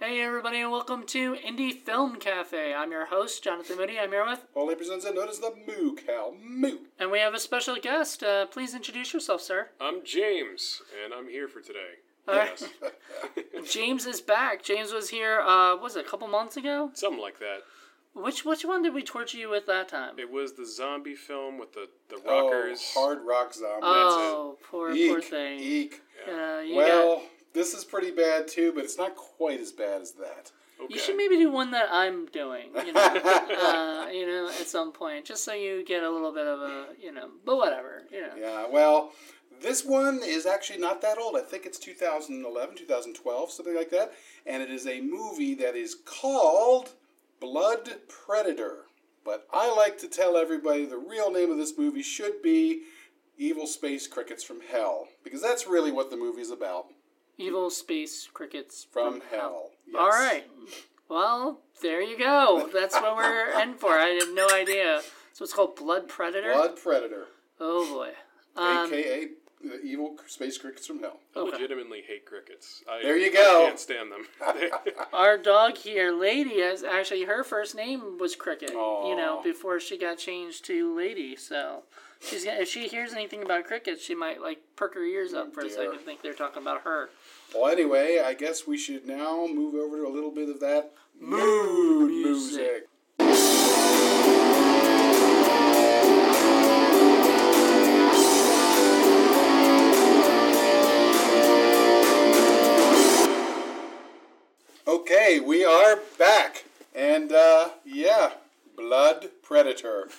Hey everybody and welcome to Indie Film Cafe. I'm your host, Jonathan Moody. I'm here with... All he presents are known as the Moo Cow. Moo! And we have a special guest. Please introduce yourself, sir. I'm James, and I'm here for today. Alright. Yes. James is back. James was here, was it a couple months ago? Something like that. Which one did we torture you with that time? It was the zombie film with the rockers. Oh, Hard Rock Zombie. Oh, poor Eek, thing. Eek. Yeah. This is pretty bad too, but it's not quite as bad as that. Okay. You should maybe do one that I'm doing, at some point, just so you get a little bit of a, but whatever, Yeah, well, this one is actually not that old. I think it's 2011, 2012, something like that. And it is a movie that is called Blood Predator. But I like to tell everybody the real name of this movie should be Evil Space Crickets from Hell. Because that's really what the movie's about. Evil Space Crickets From Hell. Yes. All right. Well, there you go. That's what we're in for. I had no idea. So it's called Blood Predator? Blood Predator. Oh, boy. A.K.A. the Evil Space Crickets from Hell. I legitimately hate crickets. There you go. I can't stand them. Our dog here, Lady, is actually, her first name was Cricket, Aww. before she got changed to Lady. So if she hears anything about crickets, she might, perk her ears up for a second, think they're talking about her. Well, anyway, I guess we should now move over to a little bit of that mood music. Okay, we are back. And, Blood Predator.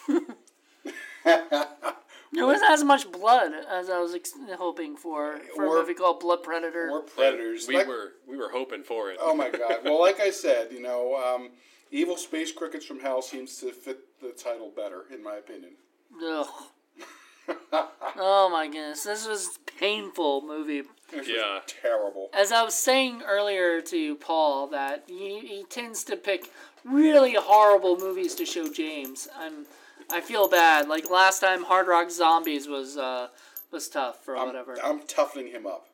There wasn't as much blood as I was hoping for a movie called Blood Predator. Or Predators. We were hoping for it. Oh my God. Well, like I said, Evil Space Crickets from Hell seems to fit the title better, in my opinion. Ugh. Oh my goodness. This was a painful movie. Yeah. Terrible. As I was saying earlier to Paul, that he tends to pick really horrible movies to show James. I feel bad. Like last time, Hard Rock Zombies was tough or whatever. I'm toughening him up.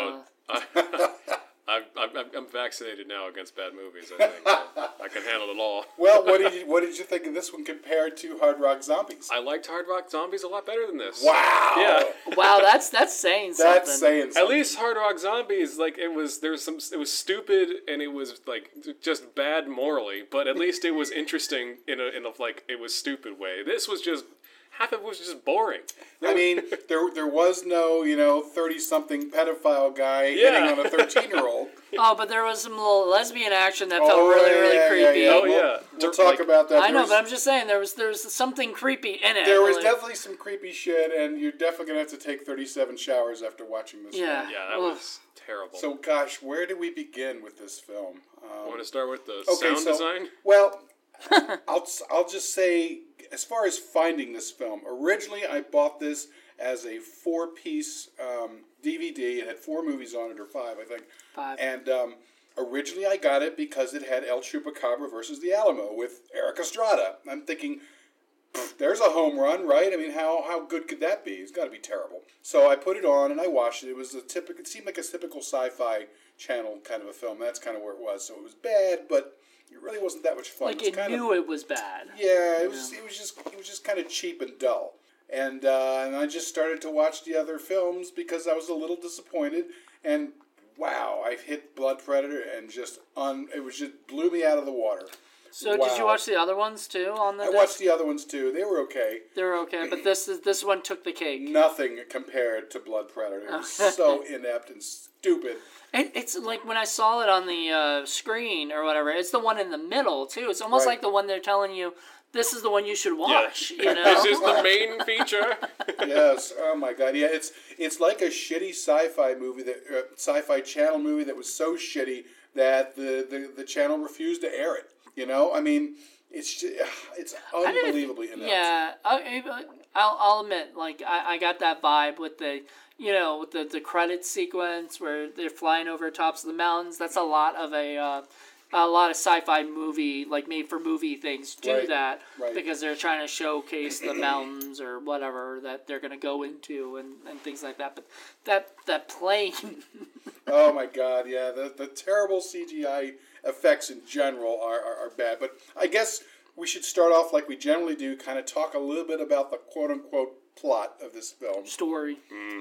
I'm vaccinated now against bad movies. I think I can handle it all. Well, what did you think of this one compared to Hard Rock Zombies? I liked Hard Rock Zombies a lot better than this. Wow. Yeah. Wow, that's saying something. That's saying something. At least Hard Rock Zombies, it was stupid and it was just bad morally, but at least it was interesting in a it was stupid way. This was just half of it was just boring. I mean, there was no 30-something pedophile guy hitting on a 13-year-old. Oh, but there was some little lesbian action that felt really creepy. Yeah. Oh yeah, We'll talk about that. I know, but I'm just saying there was something creepy in it. There was definitely some creepy shit, and you're definitely gonna have to take 37 showers after watching this. Yeah, film. That was terrible. So, gosh, where do we begin with this film? Want to start with the sound design? Well, I'll just say, as far as finding this film, originally I bought this as a 4-piece DVD. It had 4 movies on it, or 5, I think. 5. And originally I got it because it had El Chupacabra versus the Alamo with Eric Estrada. I'm thinking, there's a home run, right? I mean, how good could that be? It's got to be terrible. So I put it on and I watched it. It seemed like a typical Sci-Fi Channel kind of a film. That's kind of where it was. So it was bad, but it really wasn't that much fun. It knew it was bad. Yeah, it was just kind of cheap and dull. And I just started to watch the other films because I was a little disappointed. And wow, I hit Blood Predator and it just blew me out of the water. So did you watch the other ones too on the I watched the other ones too. They were okay. They were okay, but this one took the cake. Nothing compared to Blood Predator. It was so inept and stupid. It's like when I saw it on the screen or whatever, it's the one in the middle too. It's almost like the one they're telling you, this is the one you should watch. Yeah. This is the main feature. Yes. Oh my God. Yeah. It's like a shitty sci-fi movie Sci-Fi Channel movie that was so shitty that the channel refused to air it. I mean, it's unbelievably inept. Yeah, I'll admit, I got that vibe with the with the credits sequence where they're flying over tops of the mountains. That's a lot of a a lot of sci-fi movie, like made-for-movie things do Right, that right. because they're trying to showcase the mountains or whatever that they're going to go into and things like that. But that plane, Oh my God, yeah, the terrible CGI effects in general are bad. But I guess we should start off like we generally do, kind of talk a little bit about the quote-unquote plot of this film. story.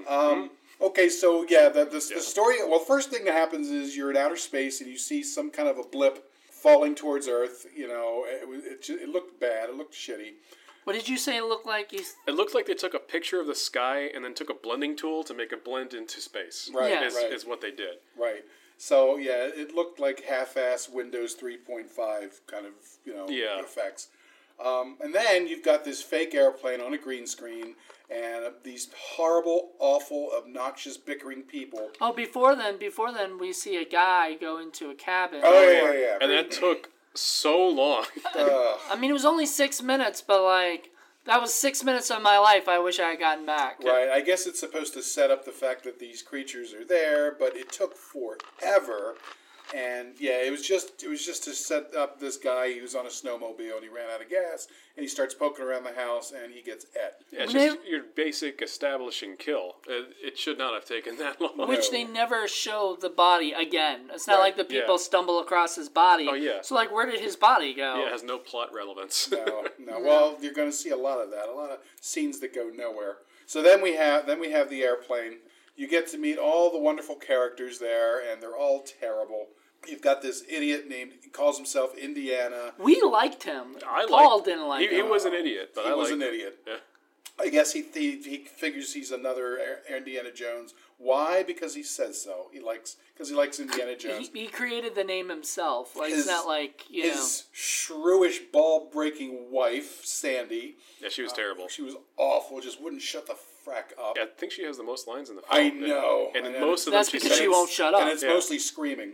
Okay, so yeah, the story. Well, first thing that happens is you're in outer space and you see some kind of a blip falling towards Earth. You know, it looked bad. It looked shitty. What did you say it looked like? It looked like they took a picture of the sky and then took a blending tool to make it blend into space. Right, Yeah. right, Is what they did. right. So yeah, it looked like half-ass Windows 3.5 kind of Yeah. effects. And then you've got this fake airplane on a green screen and these horrible, awful, obnoxious, bickering people. Oh, before then, we see a guy go into a cabin. Oh yeah. And that took so long. I mean, it was only 6 minutes, but like that was 6 minutes of my life. I wish I had gotten back. Right, I guess it's supposed to set up the fact that these creatures are there, but it took forever. And yeah, it was just to set up this guy who's on a snowmobile and he ran out of gas and he starts poking around the house and he gets et. Yeah, it's just your basic establishing kill. It should not have taken that long. Which they never show the body again. It's not Right, like the people yeah. stumble across his body. Oh, yeah. So like, where did his body go? Yeah, it has no plot relevance. No. Well, you're going to see a lot of that, a lot of scenes that go nowhere. So then we have the airplane. You get to meet all the wonderful characters there, and they're all terrible. You've got this idiot he calls himself Indiana. We liked him. I Paul liked- didn't like He him. was an idiot, but He I was liked an him. idiot. Yeah. I guess he figures he's another Indiana Jones. Why? Because he says so. He likes Indiana Jones. He created the name himself. Like His- it's not like His shrewish, ball-breaking wife, Sandy. Yeah, she was terrible. She was awful. Just wouldn't shut the frack up. I think she has the most lines in the film. I know. And I know. most of That's them because she says- won't shut up. And it's Yeah. mostly screaming.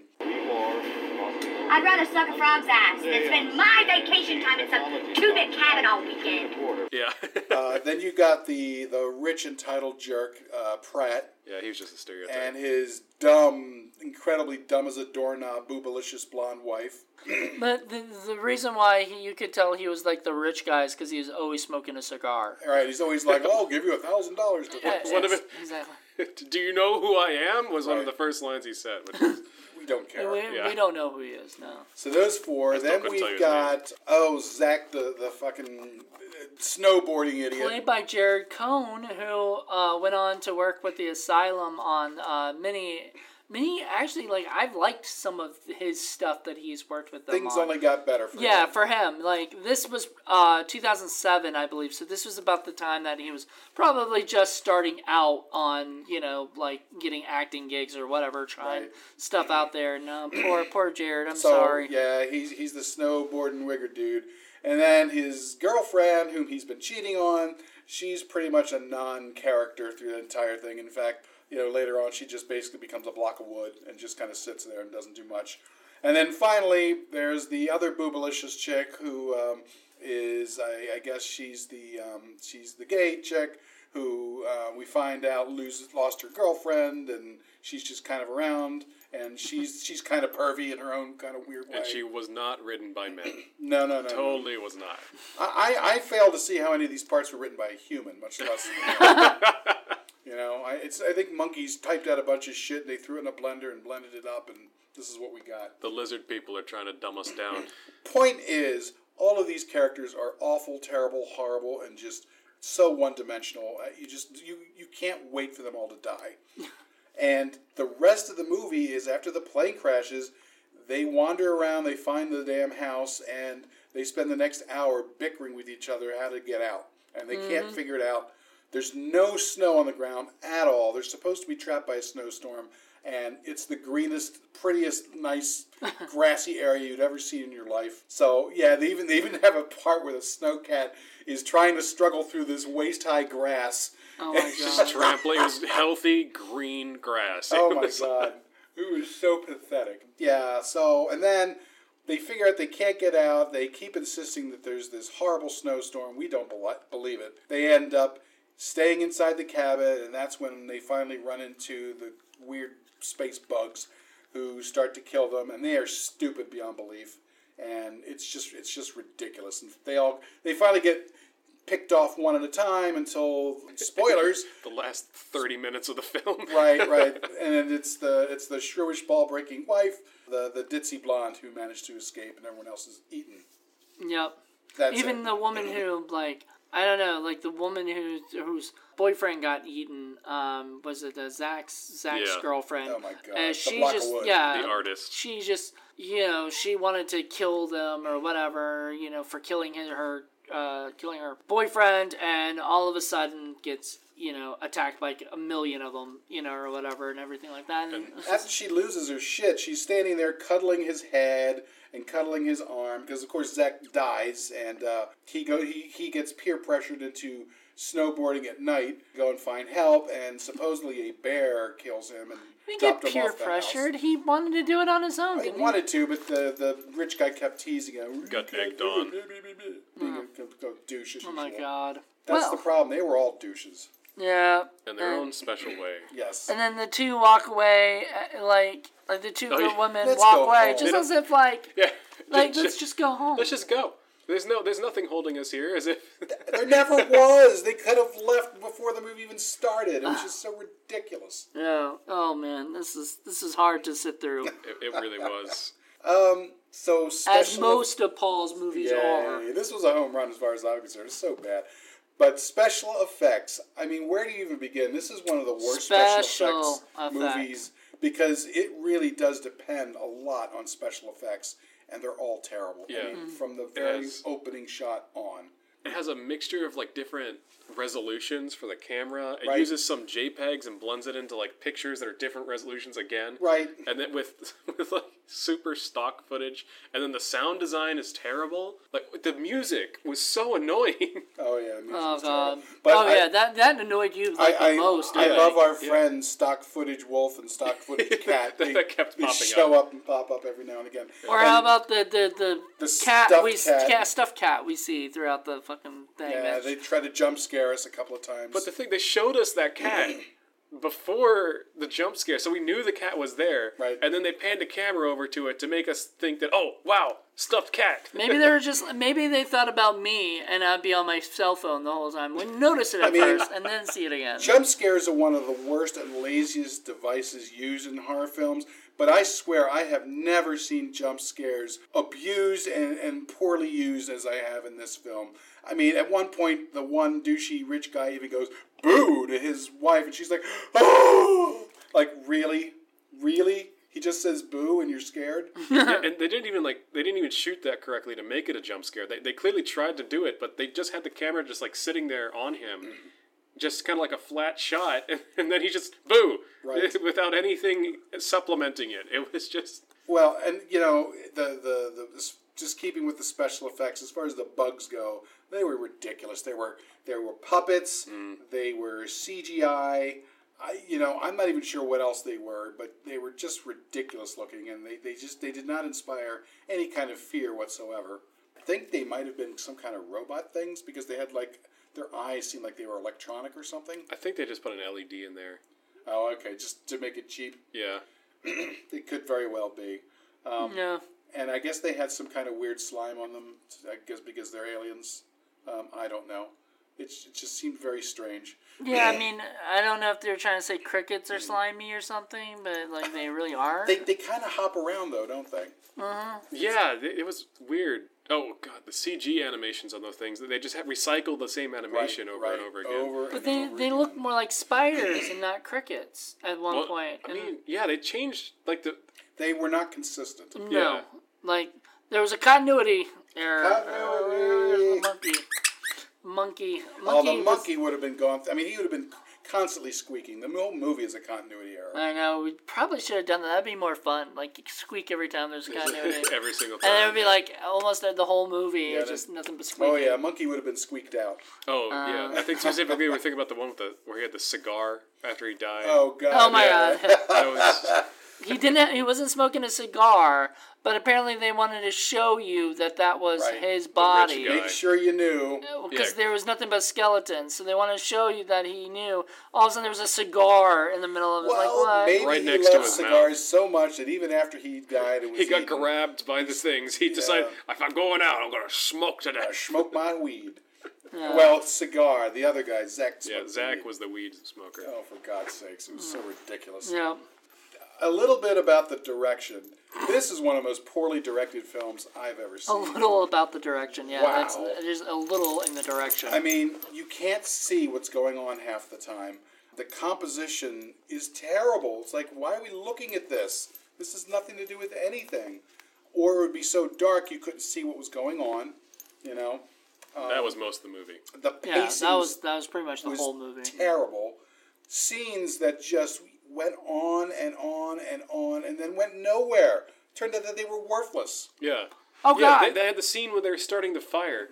I'd rather suck a frog's ass than spend my vacation time in some two-bit cabin all weekend. Yeah. Then you got the rich entitled jerk, Pratt, Yeah, he was just a stereotype. and his dumb, incredibly dumb as a doorknob, boobalicious blonde wife. But the reason why you could tell he was like the rich guy is because he was always smoking a cigar. All right, he's always like, "Oh, I'll give you $1,000 to Yeah, One of yes, it- exactly. Do you know who I am? Was one of Right. the first lines he said. Which was, We don't care." Yeah. We don't know who he is now. So those four. still Then couldn't tell you we've his got Zach, the fucking snowboarding idiot. Played by Jared Cohn, who went on to work with the Asylum on many. Actually, like I've liked some of his stuff that he's worked with them Things on. only got better for Yeah, him. for him. Like, this was 2007, I believe. So this was about the time that he was probably just starting out on, like, getting acting gigs or whatever, trying Right. stuff out there. No, poor Jared. I'm So sorry. yeah, he's the snowboarding wigger dude, and then his girlfriend, whom he's been cheating on, she's pretty much a non-character through the entire thing. In fact, later on, she just basically becomes a block of wood and just kind of sits there and doesn't do much. And then finally, there's the other boobalicious chick who is, I guess she's the gay chick who we find out lost her girlfriend, and she's just kind of around, and she's kind of pervy in her own kind of weird way. and she was not written by men. No. Totally was not. I fail to see how any of these parts were written by a human, much less. I think monkeys typed out a bunch of shit, and they threw it in a blender and blended it up, and this is what we got. The lizard people are trying to dumb us down. Point is, all of these characters are awful, terrible, horrible, and just so one-dimensional. You can't wait for them all to die. And the rest of the movie is after the plane crashes, they wander around, they find the damn house, and they spend the next hour bickering with each other how to get out. And they can't figure it out. There's no snow on the ground at all. They're supposed to be trapped by a snowstorm, and it's the greenest, prettiest, nice, grassy area you'd ever seen in your life. So, yeah, they even have a part where the snowcat is trying to struggle through this waist-high grass. Oh, my Just God. trampling. It was healthy green grass. Oh, It my was- God. It was so pathetic. Yeah, so, and then they figure out they can't get out. They keep insisting that there's this horrible snowstorm. We don't believe it. They end up staying inside the cabin, and that's when they finally run into the weird space bugs who start to kill them, and they are stupid beyond belief, and it's just ridiculous. And they finally get picked off one at a time until, spoilers, The last 30 minutes of the film. right, and then it's the shrewish ball breaking wife, the ditzy blonde who managed to escape, and everyone else is eaten. Yep. That's Even it. the woman who, like, I don't know, like the woman whose boyfriend got eaten, was it Zach's Yeah. girlfriend? Oh my God. And The she block of just, wood. yeah, The artist. She just, she wanted to kill them or whatever, for killing her boyfriend, and all of a sudden gets, attacked by a million of them, or whatever, and everything like that. And After she loses her shit, she's standing there cuddling his head and cuddling his arm, because of course Zach dies, and he gets peer pressured into snowboarding at night, go and find help, and supposedly a bear kills him and he didn't dropped get him peer off the pressured. house. He wanted to do it on his own. He Didn't wanted to, but the rich guy kept teasing him. Got egged on. Being a douche as Oh my usual. God. That's the problem. They were all douches. Yeah. In their own special way. Yes. And then the two walk away, like the two Oh, good yeah. women Let's walk go away, home. just They as if like Yeah. let's just go home. Let's just go. There's nothing holding us here, as if. There never was. They could have left before the movie even started. It was just so ridiculous. Yeah. Oh man, this is hard to sit through. It really was. So As special most of Paul's movies are. Yay. This was a home run as far as I'm concerned. It's so bad. But special effects, I mean, where do you even begin? This is one of the worst special effects movies because it really does depend a lot on special effects, and they're all terrible. Yeah. I mean, from the very opening shot on. It has a mixture of like different resolutions for the camera. It Right. uses some JPEGs and blends it into like pictures that are different resolutions again. Right. And then with like super stock footage, and then the sound design is terrible. Like the music was so annoying. Oh, yeah. The music Oh is god. terrible. But yeah, that annoyed you like the most. I think. love our friends Stock Footage Wolf and Stock Footage Cat. That kept they popping show up and pop up every now and again. Or And how about the cat stuffed cat. stuffed cat we see throughout the fucking thing? Yeah, That's- they try to jump scare us a couple of times. But the thing, they showed us that cat before the jump scare, so we knew the cat was there. Right. And then they panned the camera over to it to make us think that, oh, wow, stuffed cat. Maybe they thought about me and I'd be on my cell phone the whole time. Wouldn't notice it at first and then see it again. Jump scares are one of the worst and laziest devices used in horror films, but I swear I have never seen jump scares abused and poorly used as I have in this film. I mean, at one point, the one douchey rich guy even goes, boo, to his wife, and she's like, oh! Like, really? Really? He just says boo and you're scared? Yeah, and they didn't even shoot that correctly to make it a jump scare. They clearly tried to do it, but they just had the camera just like sitting there on him, just kind of like a flat shot, and then he just boo, Right. without anything supplementing it. It was just Well, and, the just keeping with the special effects, as far as the bugs go, they were ridiculous. They were puppets. They were CGI. I'm not even sure what else they were, but they were just ridiculous looking, and they did not inspire any kind of fear whatsoever. I think they might have been some kind of robot things because they had like their eyes seemed like they were electronic or something. I think they just put an LED in there. Oh, okay, just to make it cheap. Yeah. It could very well be. No. And I guess they had some kind of weird slime on them, I guess because they're aliens. I don't know. It just seemed very strange. Yeah, I mean, I don't know if they're trying to say crickets are slimy or something, but like they really are. They kind of hop around though, don't they? Yeah, it was weird. Oh god, the CG animations on those things, they just recycled the same animation over and over again. But they look more like spiders and not crickets at one point. I mean, yeah, they changed like They were not consistent. No, yeah. like there was a continuity error. Continuity. Monkey. Oh, the monkey would have been gone. I mean, he would have been constantly squeaking. The whole movie is a continuity error. I know. We probably should have done that. That'd be more fun. Like squeak every time there's a continuity. every single time. And it would be like almost the whole movie. Yeah, It's just nothing but squeaking. Oh yeah, monkey would have been squeaked out. Oh yeah, I think specifically we're thinking about the one where he had the cigar after he died. Oh god. Oh my yeah. god. That was He didn't. He wasn't smoking a cigar, but apparently they wanted to show you that was Right. his The body. rich guy. Make sure you knew. Because Yeah. there was nothing but skeletons, so they want to show you that he knew. All of a sudden, there was a cigar in the middle of it. Well, like what? maybe Right he next to loved his cigars so much that even after he died, it was He got eaten. grabbed by the things. He decided, if I'm going out, I'm going to smoke to I death. smoke my weed. Well, cigar. The other guy, Zach. Yeah, smoked Zach weed. was the weed smoker. Oh, for God's sakes! It was so ridiculous. Yeah. A little bit about the direction. This is one of the most poorly directed films I've ever A seen. little about the direction. Yeah, Wow. there's a little in the direction. I mean, you can't see what's going on half the time. The composition is terrible. It's like, why are we looking at this? This has nothing to do with anything. Or it would be so dark you couldn't see what was going on. You know, That was most of the movie. the yeah, pacing that was pretty much the was whole movie. terrible. Scenes that just went on and on and on and then went nowhere. Turned out that they were worthless. Yeah. Oh Yeah, God! they had the scene where they were starting to fire.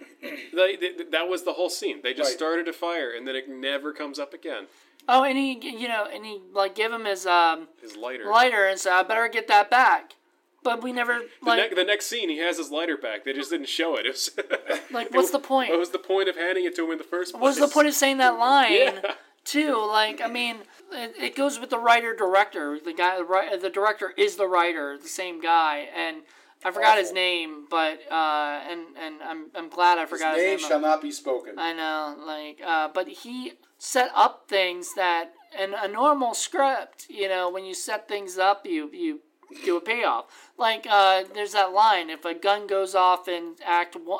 That was the whole scene. They just Right. started to fire, and then it never comes up again. Oh, and he like give him his His lighter. lighter and said, "I better get that back." But we never like The next scene, he has his lighter back. They just didn't show it. It was, like what's the point? What was the point of handing it to him in the first place? What's the point of saying that line? Yeah. Too, like, I mean, it goes with the writer-director. The guy, the director is the writer, the same guy, and I forgot his Awful. name, but and I'm glad I forgot His his name name. shall not be spoken. I know, like, but he set up things that in a normal script, when you set things up, you do a payoff. Like, there's that line: if a gun goes off in Act 1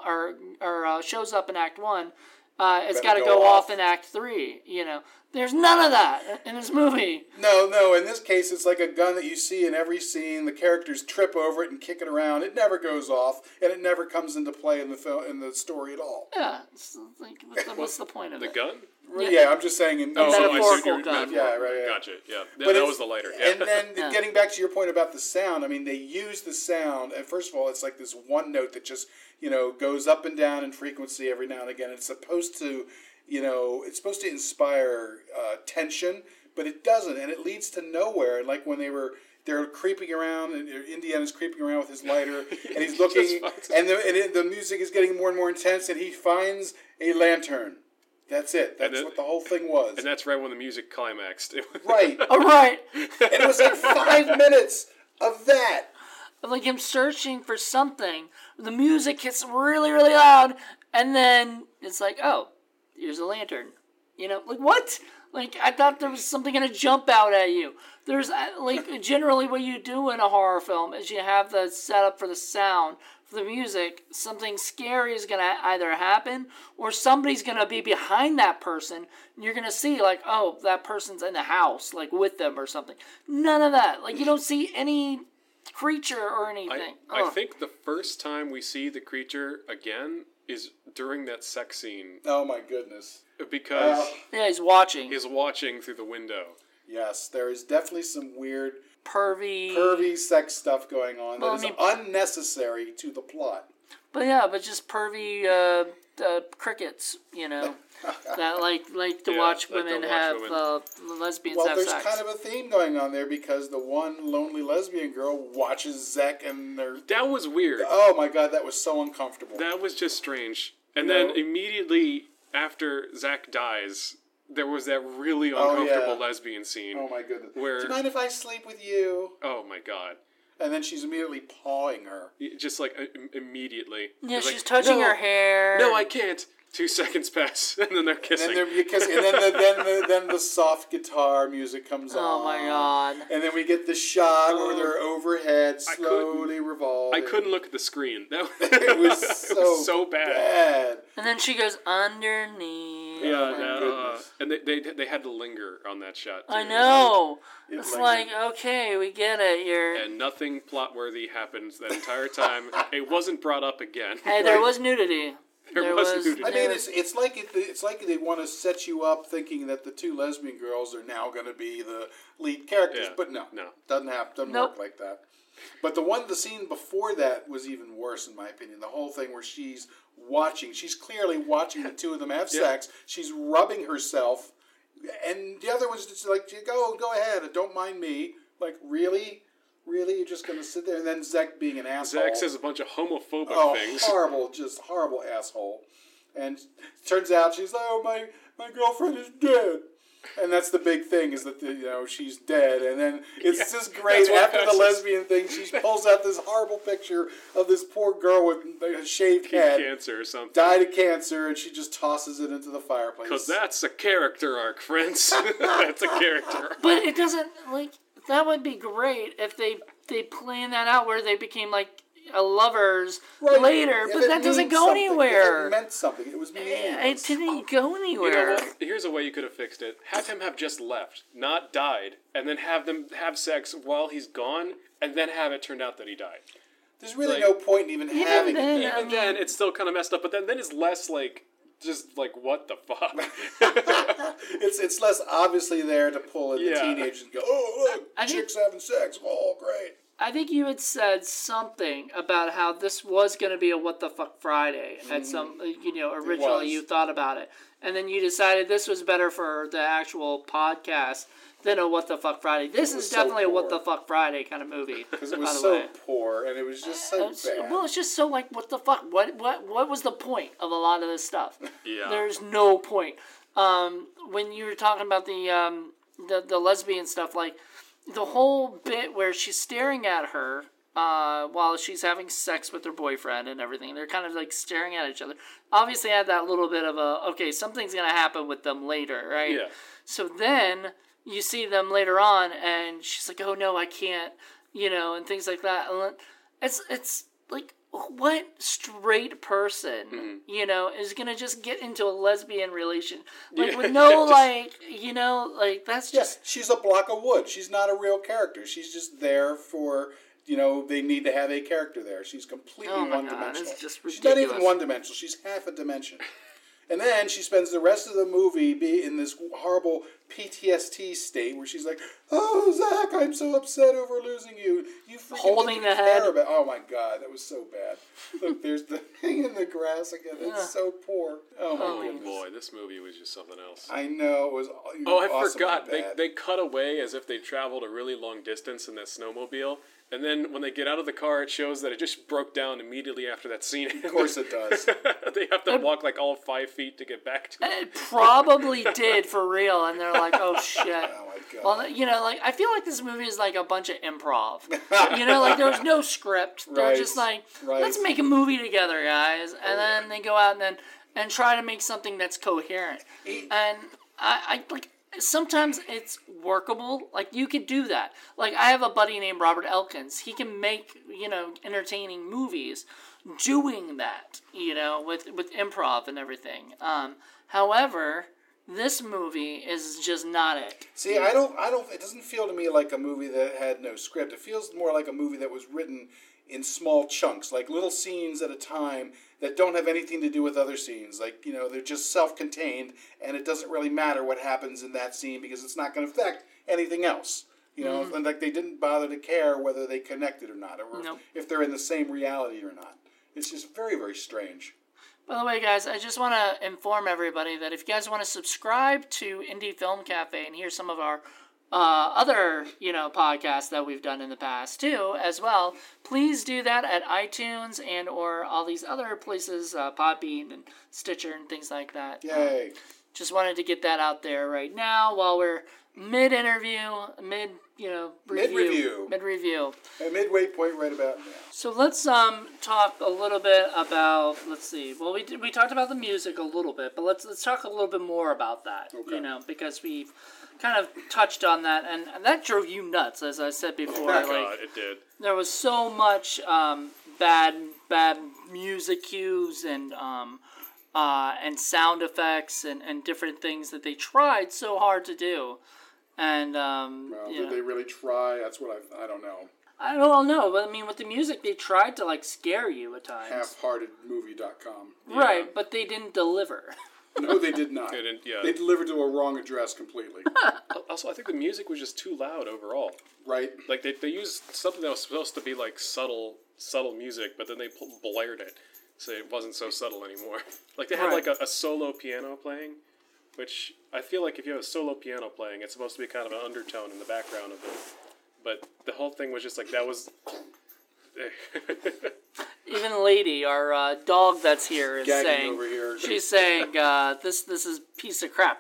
or shows up in Act 1. It's got to Better go go off off. in Act 3. There's none of that in this movie. No. In this case, it's like a gun that you see in every scene. The characters trip over it and kick it around. It never goes off, and it never comes into play in the story at all. Yeah, it's like what's the point of The it? gun? Yeah, I'm just saying. Oh, I see what metaphorical you're- gun. metaphorical. Yeah, right, yeah. Gotcha. Yeah, But that it's- was the lighter. Yeah. And then Yeah. getting back to your point about the sound, I mean, they use the sound, and first of all, it's like this one note that just goes up and down in frequency every now and again. It's supposed to, it's supposed to inspire tension, but it doesn't, and it leads to nowhere. Like when they're creeping around, and Indiana's creeping around with his lighter, and he's looking, and the music is getting more and more intense, and he finds a lantern. That's it. That's what the whole thing was. And that's right when the music climaxed. Right. All right, And it was like 5 minutes of that. like him searching for something. The music gets really, really loud, and then it's like, oh, here's a lantern. Like what? Like I thought there was something gonna jump out at you. There's like generally what you do in a horror film is you have the setup for the sound, for the music. Something scary is gonna either happen or somebody's gonna be behind that person, and you're gonna see like, oh, that person's in the house, like with them or something. None of that. Like you don't see any creature or anything. I Ugh. think the first time we see the creature again is during that sex scene Oh my goodness. because Yeah, he's watching. he's watching through the window. Yes, there is definitely some weird, Pervy sex stuff going on Well, that is I unnecessary to the plot. But just pervy crickets, that like to Yeah, watch like to women watch have women. lesbians Well, have there's sex. kind of a theme going on there because the one lonely lesbian girl watches Zach and they're... That was weird. Oh my God, that was so uncomfortable. That was just strange. And No. then immediately after Zach dies, there was that really Oh, uncomfortable yeah. lesbian scene. Oh my goodness. Where- Do you mind if I sleep with you? Oh my god. And then she's immediately pawing her. Just like immediately. Yeah, It's she's like, touching "No, her hair. No, I can't. 2 seconds pass, and then they're And kissing. then they're kissing, and then the soft guitar music comes on. Oh my God. And then we get the shot where Oh. they're overhead, I slowly revolving. I couldn't look at the screen. That It was it was so bad. And then she goes underneath. Yeah, Oh my goodness. and they had to linger on that shot. I too. know. It It's lingered. like, okay, we get it. You're. And nothing plot worthy happens that entire time. It wasn't brought up again. Hey, there was nudity. There was nudity. I mean, it's like they want to set you up thinking that the two lesbian girls are now going to be the lead characters, Yeah. but no, No. doesn't happen. Doesn't Nope. work like that. But the scene before that was even worse in my opinion. The whole thing where she's clearly watching the two of them have Yeah. sex. She's rubbing herself, and the other one's just like, go ahead, don't mind me. Like, really? Really? You're just going to sit there? And then Zach being an asshole. Zach says a bunch of homophobic things. Horrible, just horrible asshole. And it turns out she's like, oh, my girlfriend is dead. And that's the big thing, is that she's dead. And then it's just great. After the lesbian thing, she pulls out this horrible picture of this poor girl with a shaved head. Cancer or something. Died of cancer, and she just tosses it into the fireplace. Because that's a character arc, friends. That's a character arc. But it doesn't, that would be great if they planned that out where they became, lovers later, but that doesn't go anywhere. It meant something. It was meaningless. It didn't go anywhere. You know what? Here's a way you could have fixed it. Have him have just left, not died, and then have them have sex while he's gone, and then have it turned out that he died. There's really no point in even having it. Even then, it's still kind of messed up, but then it's less just what the fuck? It's less obviously there to pull in the teenagers and go, oh, look, chicks having sex. Oh, great. I think you had said something about how this was going to be a What the Fuck Friday at some, originally you thought about it. And then you decided this was better for the actual podcast than a What the Fuck Friday. This is definitely a What the Fuck Friday kind of movie. Because it was so poor and it was just so bad. Well, it's just so what the fuck? What was the point of a lot of this stuff? Yeah. There's no point. When you were talking about the lesbian stuff, the whole bit where she's staring at her while she's having sex with her boyfriend and everything. They're kind of staring at each other. Obviously had that little bit of something's going to happen with them later, right? Yeah. So then you see them later on and she's like, oh no, I can't, and things like that. And it's what straight person, is going to just get into a lesbian relation? With no, that's just... Yeah, she's a block of wood. She's not a real character. She's just there for, they need to have a character there. She's completely one-dimensional. It's just ridiculous. She's not even one-dimensional. She's half a dimension. And then she spends the rest of the movie in this horrible PTSD state where she's like, oh, Zach, I'm so upset over losing you. You freaking holding the head. Oh, my God, that was so bad. Look, there's the thing in the grass again. It's so poor. Oh, my goodness. Boy, this movie was just something else. I know. It was I forgot. They cut away as if they traveled a really long distance in that snowmobile. And then when they get out of the car, it shows that it just broke down immediately after that scene. Of course it does. They have to walk all 5 feet to get back to it. It probably did for real, and they're like, oh shit. Oh my God. Well, I feel like this movie is a bunch of improv. There was no script. They're just let's make a movie together, guys. And then they go out and try to make something that's coherent. And I sometimes it's workable. You could do that. I have a buddy named Robert Elkins. He can make, entertaining movies doing that, with improv and everything. However, this movie is just not it. See, I don't, it doesn't feel to me like a movie that had no script. It feels more like a movie that was written in small chunks, little scenes at a time that don't have anything to do with other scenes. They're just self-contained, and it doesn't really matter what happens in that scene because it's not going to affect anything else. And they didn't bother to care whether they connected or not, or if they're in the same reality or not. It's just very, very strange. By the way, guys, I just want to inform everybody that if you guys want to subscribe to Indie Film Cafe and hear some of our other, podcasts that we've done in the past too, as well, please do that at iTunes and or all these other places, Podbean and Stitcher and things like that. Yay! Just wanted to get that out there right now while we're mid-interview, mid-review. A midway point right about now. So let's talk a little bit about, let's see, well, we talked about the music a little bit, but let's talk a little bit more about that, because we've kind of touched on that, and that drove you nuts, as I said before. Oh, God, it did. There was so much bad music cues and sound effects and different things that they tried so hard to do. And did they really try? That's what I don't know. I don't know, but with the music, they tried to scare you at times. Halfheartedmovie.com. Right, but they didn't deliver. No, they did not. They didn't, yeah. They delivered to a wrong address completely. Also, I think the music was just too loud overall. Right. They used something that was supposed to be subtle music, but then they blared it, so it wasn't so subtle anymore. They had a solo piano playing, which I feel like if you have a solo piano playing, it's supposed to be kind of an undertone in the background of But the whole thing was just like, that was... Even Lady, our dog that's here, is Gagging saying... over here. She's saying, this is piece of crap.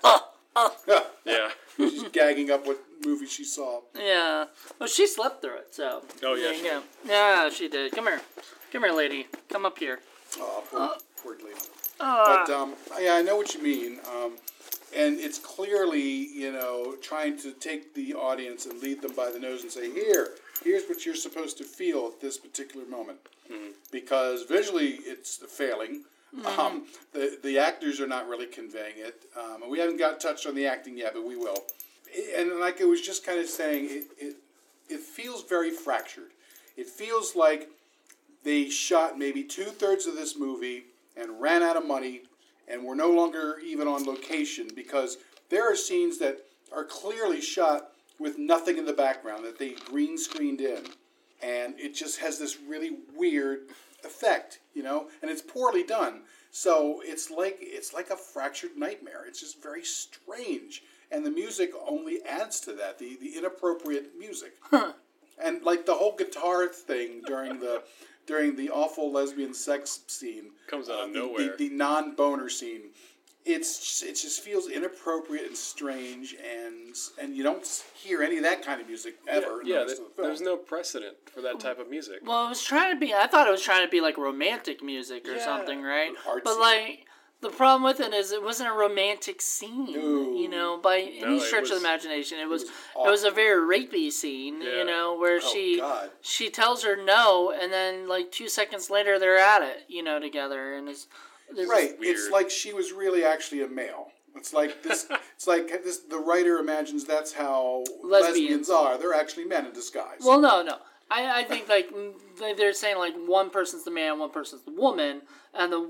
Yeah. She's gagging up what movie she saw. Yeah. Well, she slept through it, so... Oh, yeah, there she you go. Yeah, she did. Come here. Come here, lady. Come up here. Oh, poor lady. But, yeah, I know what you mean. And it's clearly, trying to take the audience and lead them by the nose and say, here's what you're supposed to feel at this particular moment. Mm-hmm. Because visually it's failing. Mm-hmm. The actors are not really conveying it. We haven't got touched on the acting yet, but we will. And like I was just kind of saying, it feels very fractured. It feels like they shot maybe 2/3 of this movie and ran out of money and were no longer even on location, because there are scenes that are clearly shot with nothing in the background that they green screened in. And it just has this really weird effect, and it's poorly done. So it's like a fractured nightmare. It's just very strange. And the music only adds to that, the inappropriate music. And like the whole guitar thing during the awful lesbian sex scene comes out of nowhere. The non-boner scene. It just feels inappropriate and strange, and you don't hear any of that kind of music ever. Yeah, there's no precedent for that type of music. Well, I thought it was trying to be like romantic music or something, right? But like, the problem with it is it wasn't a romantic scene, by any stretch of the imagination. It was a very rapey scene, where she tells her no, and then like 2 seconds later they're at it, together, and it's right. It's like she was really actually a male. It's like this. It's like this. The writer imagines that's how lesbians are. They're actually men in disguise. Well, no. I think like they're saying like one person's the man, one person's the woman, and the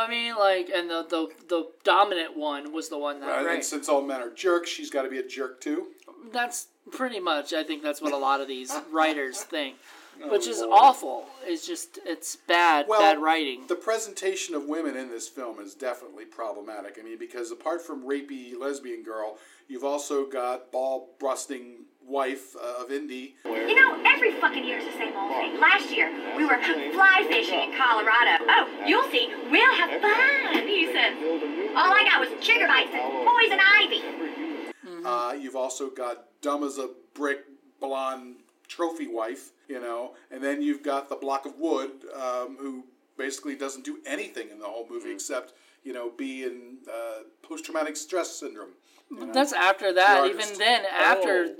and the dominant one was the one that And since all men are jerks, she's got to be a jerk too. That's pretty much. I think that's what a lot of these writers think. Which is awful. It's bad writing. The presentation of women in this film is definitely problematic. I mean, because apart from rapey lesbian girl, you've also got ball-busting wife of Indy. Every fucking year is the same old thing. Last year, we were fly fishing in Colorado. Oh, you'll see. We'll have fun, he said. All I got was chigger bites and poison ivy. Mm-hmm. You've also got dumb as a brick, blonde trophy wife, and then you've got the block of wood, who basically doesn't do anything in the whole movie except, be in post-traumatic stress syndrome. That's after that. Even then, after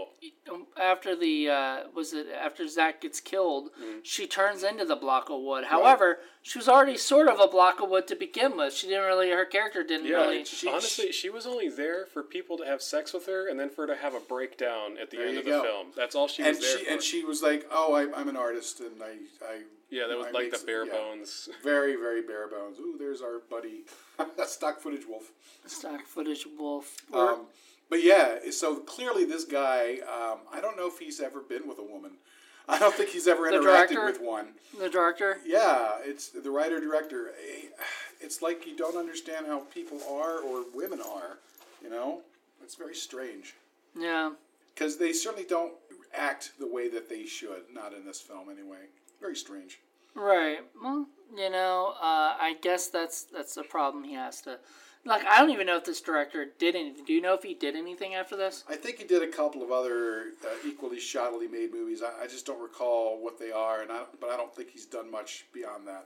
after Zach gets killed, she turns into the block of wood. However, she was already sort of a block of wood to begin with. Her character didn't really. Honestly, she was only there for people to have sex with her, and then for her to have a breakdown at the end of the film. That's all she was there for. And she was like, "Oh, I'm an artist, and I." Yeah, that was like the bare bones. Very, very bare bones. Ooh, there's our buddy, stock footage wolf. Stock footage wolf. But yeah, so clearly this guy, I don't know if he's ever been with a woman. I don't think he's ever interacted with one. The director? Yeah, it's the writer-director. It's like you don't understand how people are or women are, It's very strange. Yeah. Because they certainly don't act the way that they should, not in this film anyway. Very strange. Right. Well, I guess that's the problem he has to... Like, I don't even know if this director did anything. Do you know if he did anything after this? I think he did a couple of other equally shoddily made movies. I just don't recall what they are, but I don't think he's done much beyond that.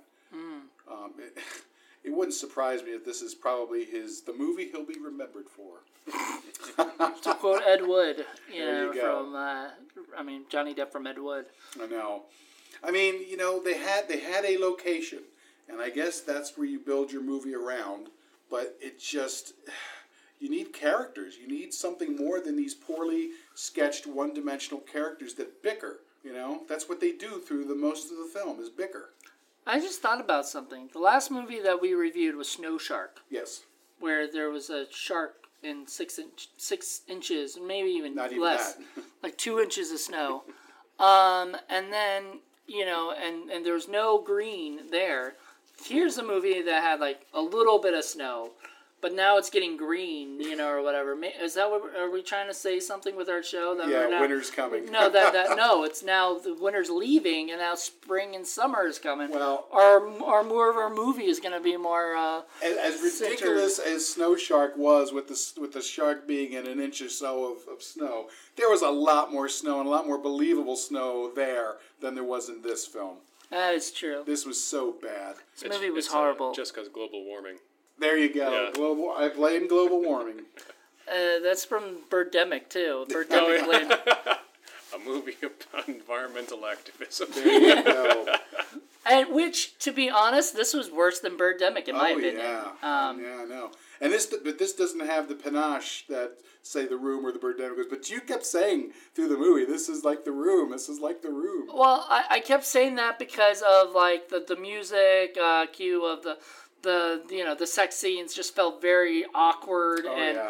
It wouldn't surprise me if this is probably the movie he'll be remembered for. To quote Ed Wood, There you go. from Johnny Depp from Ed Wood. I know. I mean, they had a location, and I guess that's where you build your movie around. But it just, you need characters. You need something more than these poorly sketched one-dimensional characters that bicker. That's what they do through the most of the film is bicker. I just thought about something. The last movie that we reviewed was Snow Shark. Yes. Where there was a shark in 6 inches, maybe even Not even less, that. like 2 inches of snow. And then, and there was no green there. Here's a movie that had like a little bit of snow, but now it's getting green, or whatever. Is that what are we trying to say something with our show? That Yeah, we're now, winter's coming. No, no, it's now the winter's leaving, and now spring and summer is coming. Well, our more of our movie is going to be more. As ridiculous as Snow Shark was, with the shark being in an inch or so of snow, there was a lot more snow and a lot more believable snow there than there was in this film. That is true. This was so bad. This movie was horrible. Just because global warming. There you go. Yeah. I blame global warming. That's from Birdemic, too. Birdemic blamed. A movie about environmental activism. There you go. And which, to be honest, this was worse than Birdemic, in my opinion. Yeah. Yeah, I know. And this doesn't have the panache that, say, The Room or The Birdemic was. But you kept saying through the movie, this is like The Room. This is like The Room. Well, I kept saying that because of like the music cue of the sex scenes just felt very awkward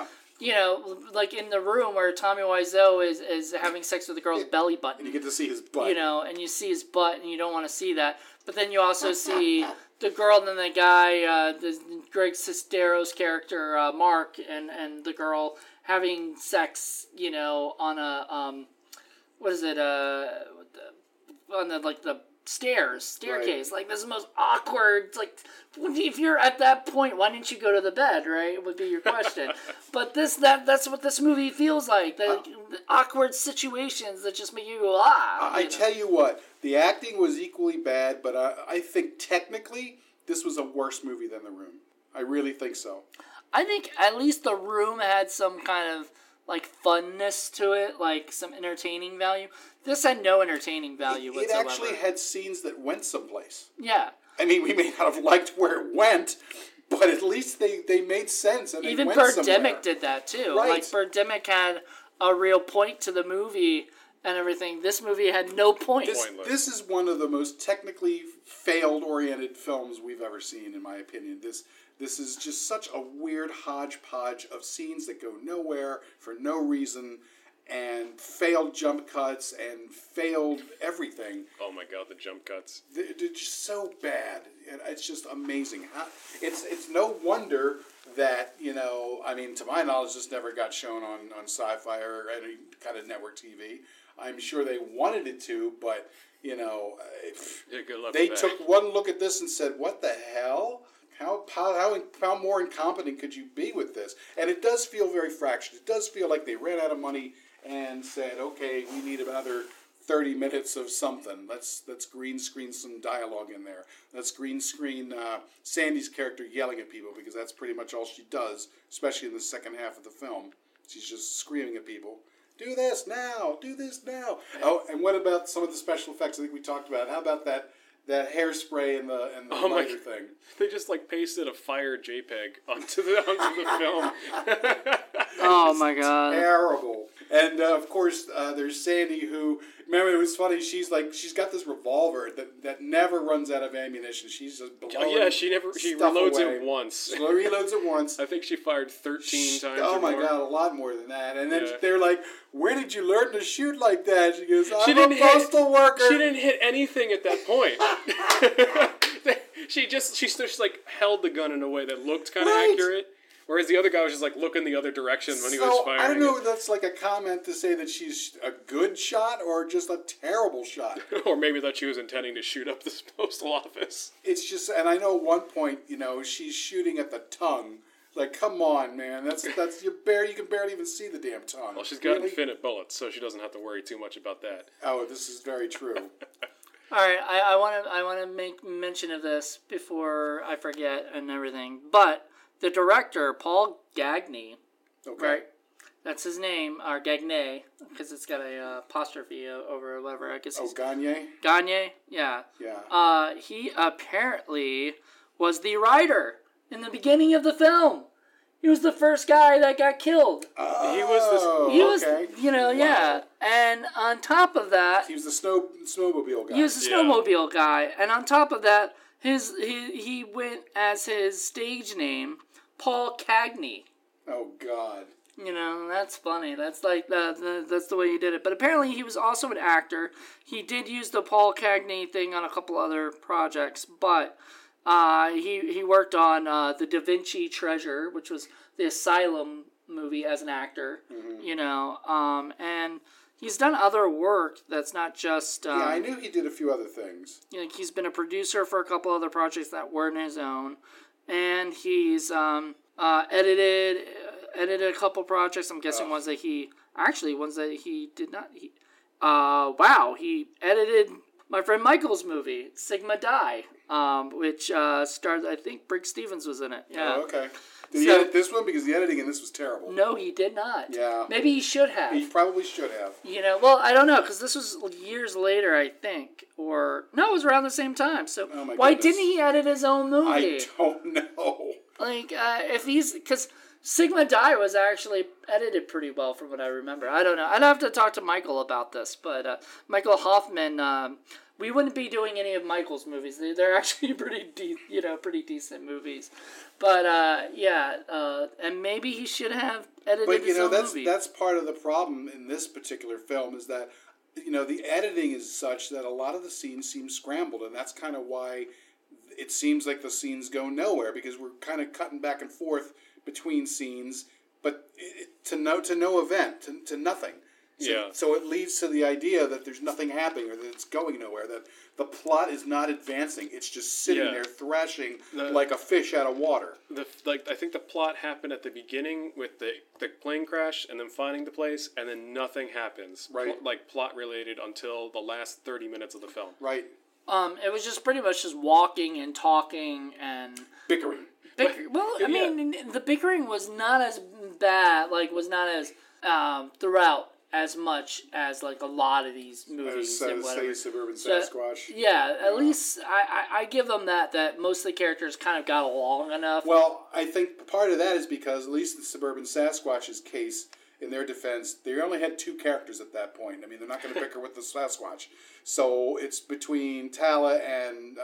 like in The Room where Tommy Wiseau is having sex with the girl's belly button. And you get to see his butt. And you see his butt and you don't want to see that. But then you also see the girl and then the guy, Greg Sestero's character, Mark, and the girl having sex, on a, what is it, on the staircase. Right. Like, this is the most awkward, like, if you're at that point, why didn't you go to the bed, right? Would be your question. But that's what this movie feels like. The awkward situations that just make you go, I tell you what, the acting was equally bad, but I think technically this was a worse movie than The Room. I really think so. I think at least The Room had some kind of like funness to it, like some entertaining value. This had no entertaining value whatsoever. It actually had scenes that went someplace. Yeah. I mean, we may not have liked where it went, but at least they made sense and even they went Birdemic somewhere. did that too. Right. Like Birdemic had a real point to the movie and everything. This movie had no point. This is one of the most technically failed-oriented films we've ever seen, in my opinion. This is just such a weird hodgepodge of scenes that go nowhere for no reason, and failed jump cuts and failed everything. Oh my god, the jump cuts. They're just so bad. It's just amazing. It's no wonder that, I mean, to my knowledge, this never got shown on Sci-Fi or any kind of network TV. I'm sure they wanted it to, but, Yeah, good luck they with took that. one look at this and said, what the hell? How more incompetent could you be with this? And it does feel very fractured. It does feel like they ran out of money and said, okay, we need another 30 minutes of something. Let's green screen some dialogue in there. Let's green screen Sandy's character yelling at people, because that's pretty much all she does, especially in the second half of the film. She's just screaming at people. Do this now! Do this now! Oh, and what about some of the special effects I think we talked about? How about that hairspray and the lighter thing? They just pasted a fire JPEG onto the film. Oh my god. Terrible. And of course, there's Sandy, who, remember, it was funny, she's got this revolver that never runs out of ammunition. She's just blowing she stuff reloads away. it once. She reloads it once. I think she fired 13 times. Oh or my more. god, a lot more than that. And then Yeah. they're like, where did you learn to shoot like that? She goes, I'm a postal worker. She didn't hit anything at that point. she just held the gun in a way that looked kind of Right. accurate. Whereas the other guy was just looking the other direction when he was firing. I don't know if that's like a comment to say that she's a good shot or just a terrible shot. Or maybe that she was intending to shoot up this postal office. It's just, and I know at one point, she's shooting at the tongue. Like, come on, man, that's you can barely even see the damn tongue. Well, she's got Really? infinite bullets, so she doesn't have to worry too much about that. Oh, this is very true. All right, I want to make mention of this before I forget and everything. But the director, Paul Gagné, Okay. right? That's his name, or Gagné, because it's got a apostrophe over whatever. I guess Oh, he's Gagne? Gagné. Yeah. Yeah. He apparently was the writer in the beginning of the film. He was the first guy that got killed. Oh, He was, okay. yeah. And on top of that, He was the snowmobile guy. he was the Yeah. snowmobile guy, and on top of that, he went as his stage name, Paul Cagney. Oh, God. That's funny. That's like that's the way he did it. But apparently, he was also an actor. He did use the Paul Cagney thing on a couple other projects, but He worked on the Da Vinci Treasure, which was the Asylum movie as an actor. You know, and he's done other work that's not just. Yeah, I knew he did a few other things. You know, he's been a producer for a couple other projects that weren't his own, and he's edited a couple projects. I'm guessing ones that he did not. He edited my friend Michael's movie Sigma Die, which stars, I think Briggs Stevens was in it. Yeah. Oh, okay. Did he edit this one? Because the editing in this was terrible. No, he did not. Yeah. Maybe he should have. He probably should have. You know, well, I don't know, because this was years later, I think. Or, no, it was around the same time. So, why didn't he edit his own movie? I don't know. Like, if he's... Because Sigma Die was actually edited pretty well from what I remember. I don't know. I'd have to talk to Michael about this. But Michael Hoffman... we wouldn't be doing any of Michael's movies. They're actually pretty decent movies. But, and maybe he should have edited his own movie. That's part of the problem in this particular film is that, you know, the editing is such that a lot of the scenes seem scrambled, and that's kind of why it seems like the scenes go nowhere, because we're kind of cutting back and forth between scenes, but to no event, to nothing. So it leads to the idea that there's nothing happening or that it's going nowhere, that the plot is not advancing. It's just sitting there thrashing like a fish out of water. I think the plot happened at the beginning with the plane crash and then finding the place, and then nothing happens. Right. Plot related until the last 30 minutes of the film. Right. It was just pretty much just walking and talking and... Bickering. I mean, the bickering was not as bad, was not as throughout as much as a lot of these movies and whatever. Suburban Sasquatch. Yeah, at least I give them that most of the characters kind of got along enough. Well, I think part of that is because at least in Suburban Sasquatch's case, in their defense, they only had two characters at that point. I mean, they're not going to bicker with the Sasquatch. So it's between Tala and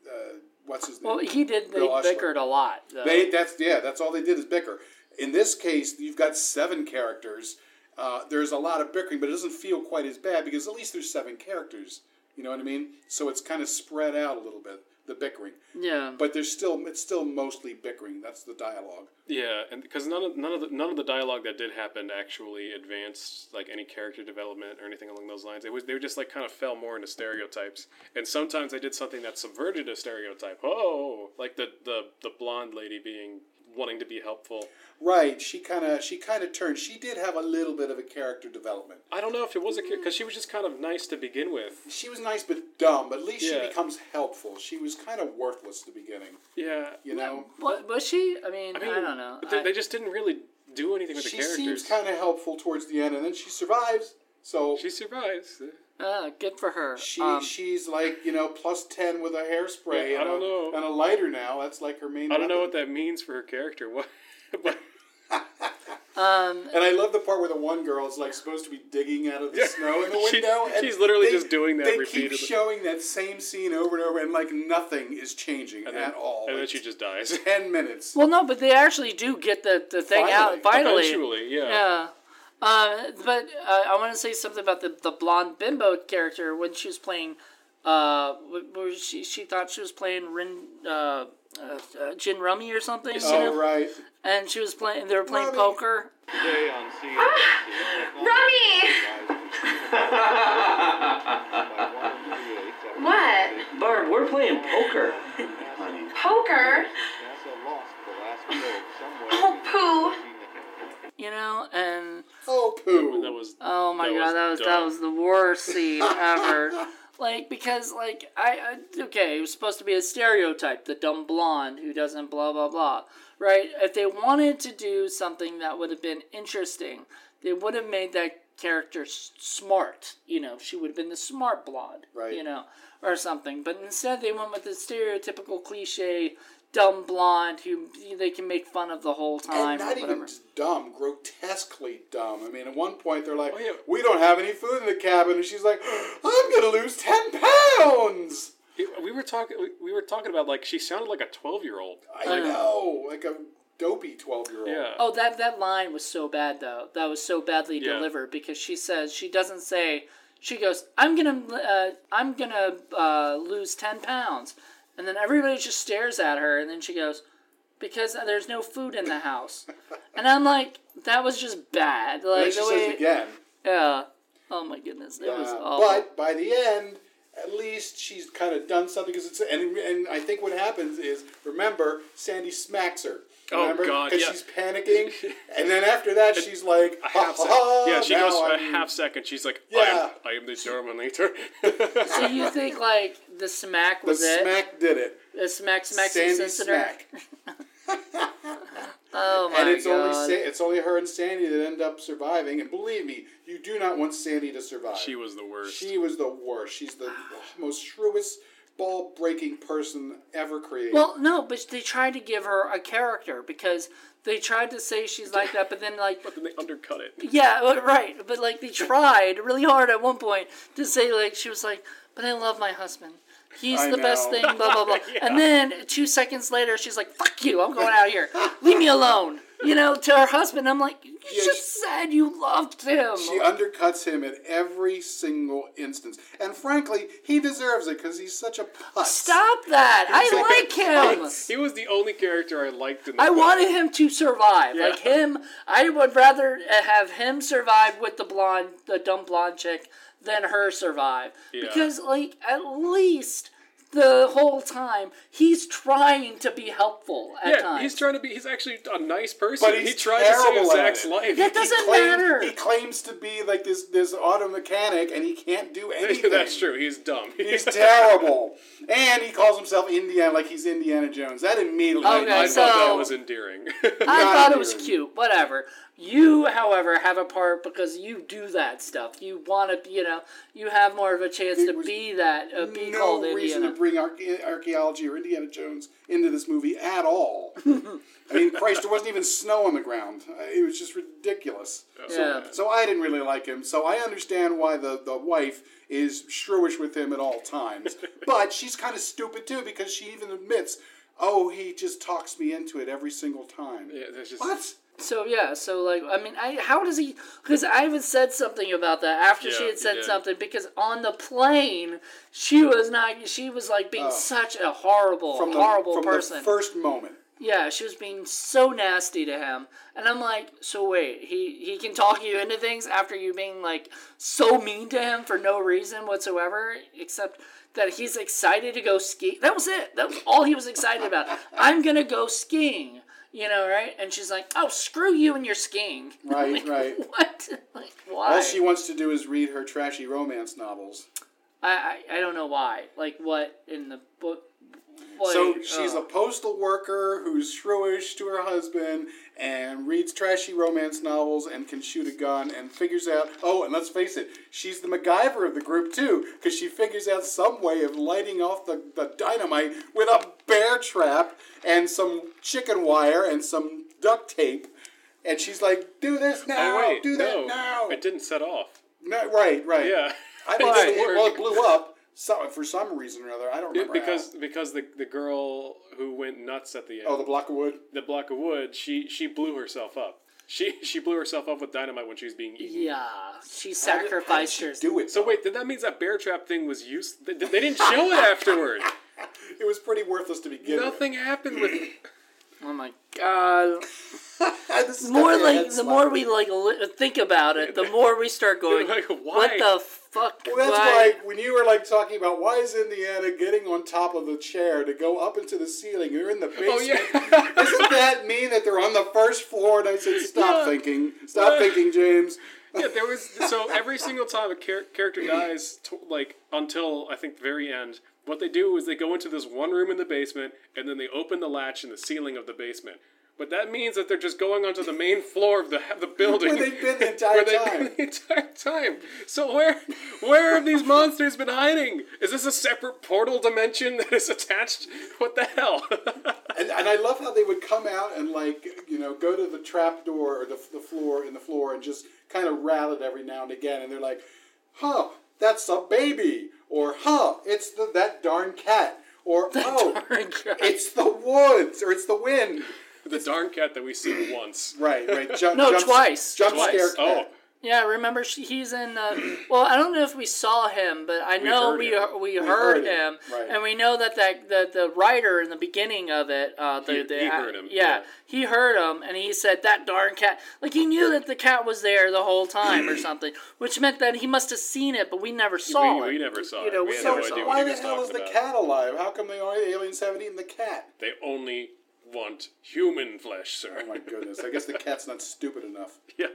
what's his name? Well, they bickered a lot. Though. That's all they did is bicker. In this case, you've got 7 characters. There's a lot of bickering, but it doesn't feel quite as bad because at least there's 7 characters. You know what I mean? So it's kind of spread out a little bit, the bickering. Yeah. But it's still mostly bickering. That's the dialogue. Yeah, and because none of the dialogue that did happen actually advanced any character development or anything along those lines. They were just kind of fell more into stereotypes, and sometimes they did something that subverted a stereotype. Oh, like the blonde lady wanting to be helpful. Right, she kind of turned. She did have a little bit of a character development. I don't know if it was because she was just kind of nice to begin with. She was nice but dumb. But at least she becomes helpful. She was kind of worthless at the beginning. Yeah, you know. What was she? I mean, I don't know. But they just didn't really do anything with the characters. She seems kind of helpful towards the end, and then she survives. So she survives. Good for her. She's plus 10 with a hairspray and a lighter now. That's like her main. I don't know what that means for her character. What? And I love the part where the one girl is supposed to be digging out of the snow in the window. She's literally just doing that repeatedly. They keep showing that same scene over and over, and nothing is changing at all. And then she just dies. 10 minutes. Well, no, but they actually do get the thing out finally. Eventually, yeah. Yeah. But I want to say something about the blonde bimbo character when she was playing. She thought she was playing gin rummy or something. Oh, right. And she was playing. They were playing poker. Today on Rummy! What? Barb, we're playing poker. Poker? Oh, poo. You know, and oh, poo. Oh my god, that was the worst scene ever. Because it was supposed to be a stereotype, the dumb blonde who doesn't blah, blah, blah, right? If they wanted to do something that would have been interesting, they would have made that character smart, she would have been the smart blonde, right? Or something. But instead they went with the stereotypical cliche dumb blonde who they can make fun of the whole time. And not even just dumb, grotesquely dumb. I mean, at one point they're like, we don't have any food in the cabin. And she's like, I'm going to lose 10 pounds. We were talking about, she sounded like a 12-year-old. I know, like a dopey 12-year-old. Yeah. Oh, that line was so bad, though. That was so badly delivered because she doesn't say, she goes, I'm gonna lose 10 pounds. And then everybody just stares at her, and then she goes, because there's no food in the house. And I'm like, that was just bad. Like, And then she says it again. Yeah. Oh my goodness, it was awful. But by the end, at least she's kind of done something. And I think what happens is, remember, Sandy smacks her. Remember? Oh, God, Because yeah. she's panicking. And then after that, she's like, A half second. Yeah, she goes a half second. She's like, Yeah. I am the Terminator. So you think, like, the smack The was it? smack did it. The smack Sandy sensitive? smack. Oh my And it's god. it's only her and Sandy that end up surviving. And believe me, you do not want Sandy to survive. She was the worst. She was the worst. She's the most shrewish, ball-breaking person ever created. Well, no, but they tried to give her a character because they tried to say she's like that, but then like But then they undercut it. yeah, well, right. But like they tried really hard at one point to say like she was like, but I love my husband. He's I the best know. thing, blah blah blah. Yeah. And then 2 seconds later, she's like, "Fuck you! I'm going out of here. Leave me alone." You know, to her husband. I'm like, you Yeah, just said you loved him. She undercuts him at every single instance. And frankly, he deserves it because he's such a putz. Stop that! I like him. He was the only character I liked in the I film. wanted him to survive. Yeah. Like him, I would rather have him survive with the dumb blonde chick, than her survive. Yeah. Because, like, at least the whole time, he's trying to be helpful at times. he's actually a nice person. But he's he tried to save terrible at Zach's it. life. That doesn't matter. He claims to be like this auto mechanic, and he can't do anything. That's true. He's dumb. He's terrible. And he calls himself Indiana like he's Indiana Jones. That immediately... Okay, I thought so- that was endearing. I thought it was endearing. cute. Whatever. You, however, have a part because you do that stuff. You want to, you have more of a chance There to was be that, be called no reason Indiana. to bring archaeology or Indiana Jones into this movie at all. I mean, Christ, there wasn't even snow on the ground. It was just ridiculous. Yeah. So I didn't really like him. So I understand why the wife is shrewish with him at all times. But she's kind of stupid too because she even admits, oh, he just talks me into it every single time. Yeah, that's just What? So yeah, so like I mean, how does he? Because I had said something about that after she Yeah, had said you did. something. Because on the plane, she was not. She was like being such a horrible From person. the first moment. Yeah, she was being so nasty to him, and I'm like, so wait, he can talk you into things after you being like so mean to him for no reason whatsoever, except that he's excited to go ski. That was it. That was all he was excited about. I'm gonna go skiing. Right? And she's like, "Oh, screw you and your skiing." Right, Like, right. What? Like, why? All she wants to do is read her trashy romance novels. I don't know why. Like, what in the book? So she's a postal worker who's shrewish to her husband and reads trashy romance novels and can shoot a gun and figures out, oh, and let's face it, she's the MacGyver of the group too, because she figures out some way of lighting off the dynamite with a bear trap and some chicken wire and some duct tape. And she's like, do this now, oh wait, do that now. it didn't set off. No, right. Yeah, I think It it blew up. So, for some reason or other, I don't remember because the girl who went nuts at the end. how. Oh, the block of wood? The block of wood. She blew herself up. She blew herself up with dynamite when she was being eaten. Yeah, she How sacrificed did her. she do it? So though? wait, then that means that bear trap thing was used. They didn't show it afterward. It was pretty worthless to begin Nothing happened with it. Oh my god. with. The more we think about it, the more we start going, Like, why? what the fuck? Well, that's why? why when you were talking about why is Indiana getting on top of the chair to go up into the ceiling? You're in the basement. Oh yeah. Doesn't that mean that they're on the first floor? And I said, stop Yeah. thinking, stop thinking, James. Yeah, there was so every single time a character dies, until I think the very end, what they do is they go into this one room in the basement and then they open the latch in the ceiling of the basement. But that means that they're just going onto the main floor of the building. Where they've been the entire Where they've time. been the entire time. So where have these monsters been hiding? Is this a separate portal dimension that is attached? What the hell? And I love how they would come out and go to the trap door or the floor and just kind of rattle it every now and again. And they're like, huh, that's a baby. Or, huh, it's that darn cat. Or, oh, darn cat. it's the woods. Or it's the wind. The darn cat that we see once. Right. No, twice. Jump Twice. scare cat. Oh. Yeah, remember he's in. Well, I don't know if we saw him, but I know we heard him, right. and we know that the writer in the beginning of it, he heard him. Yeah, he heard him, and he said that darn cat. Like he knew that the cat was there the whole time or something, which meant that he must have seen it, but we never saw it. We never saw You know, it. we We had never no saw idea it. what Why he the was hell is talking the about. cat alive? How come the aliens haven't eaten the cat? They only want human flesh, sir. Oh my goodness! I guess the cat's not stupid enough. Yeah.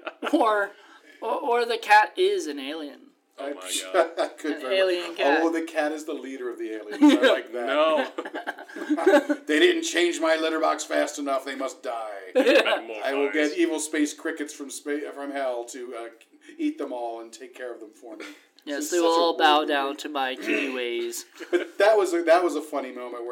Or the cat is an alien. Oh my god. Could An very alien much. cat. Oh, the cat is the leader of the aliens. I like that. No. They didn't change my litter box fast enough. They must die. I will get evil space crickets from hell to eat them all and take care of them for me. Yes, It's they such will a all weird bow movie. down to my kitty ways. But that was a funny moment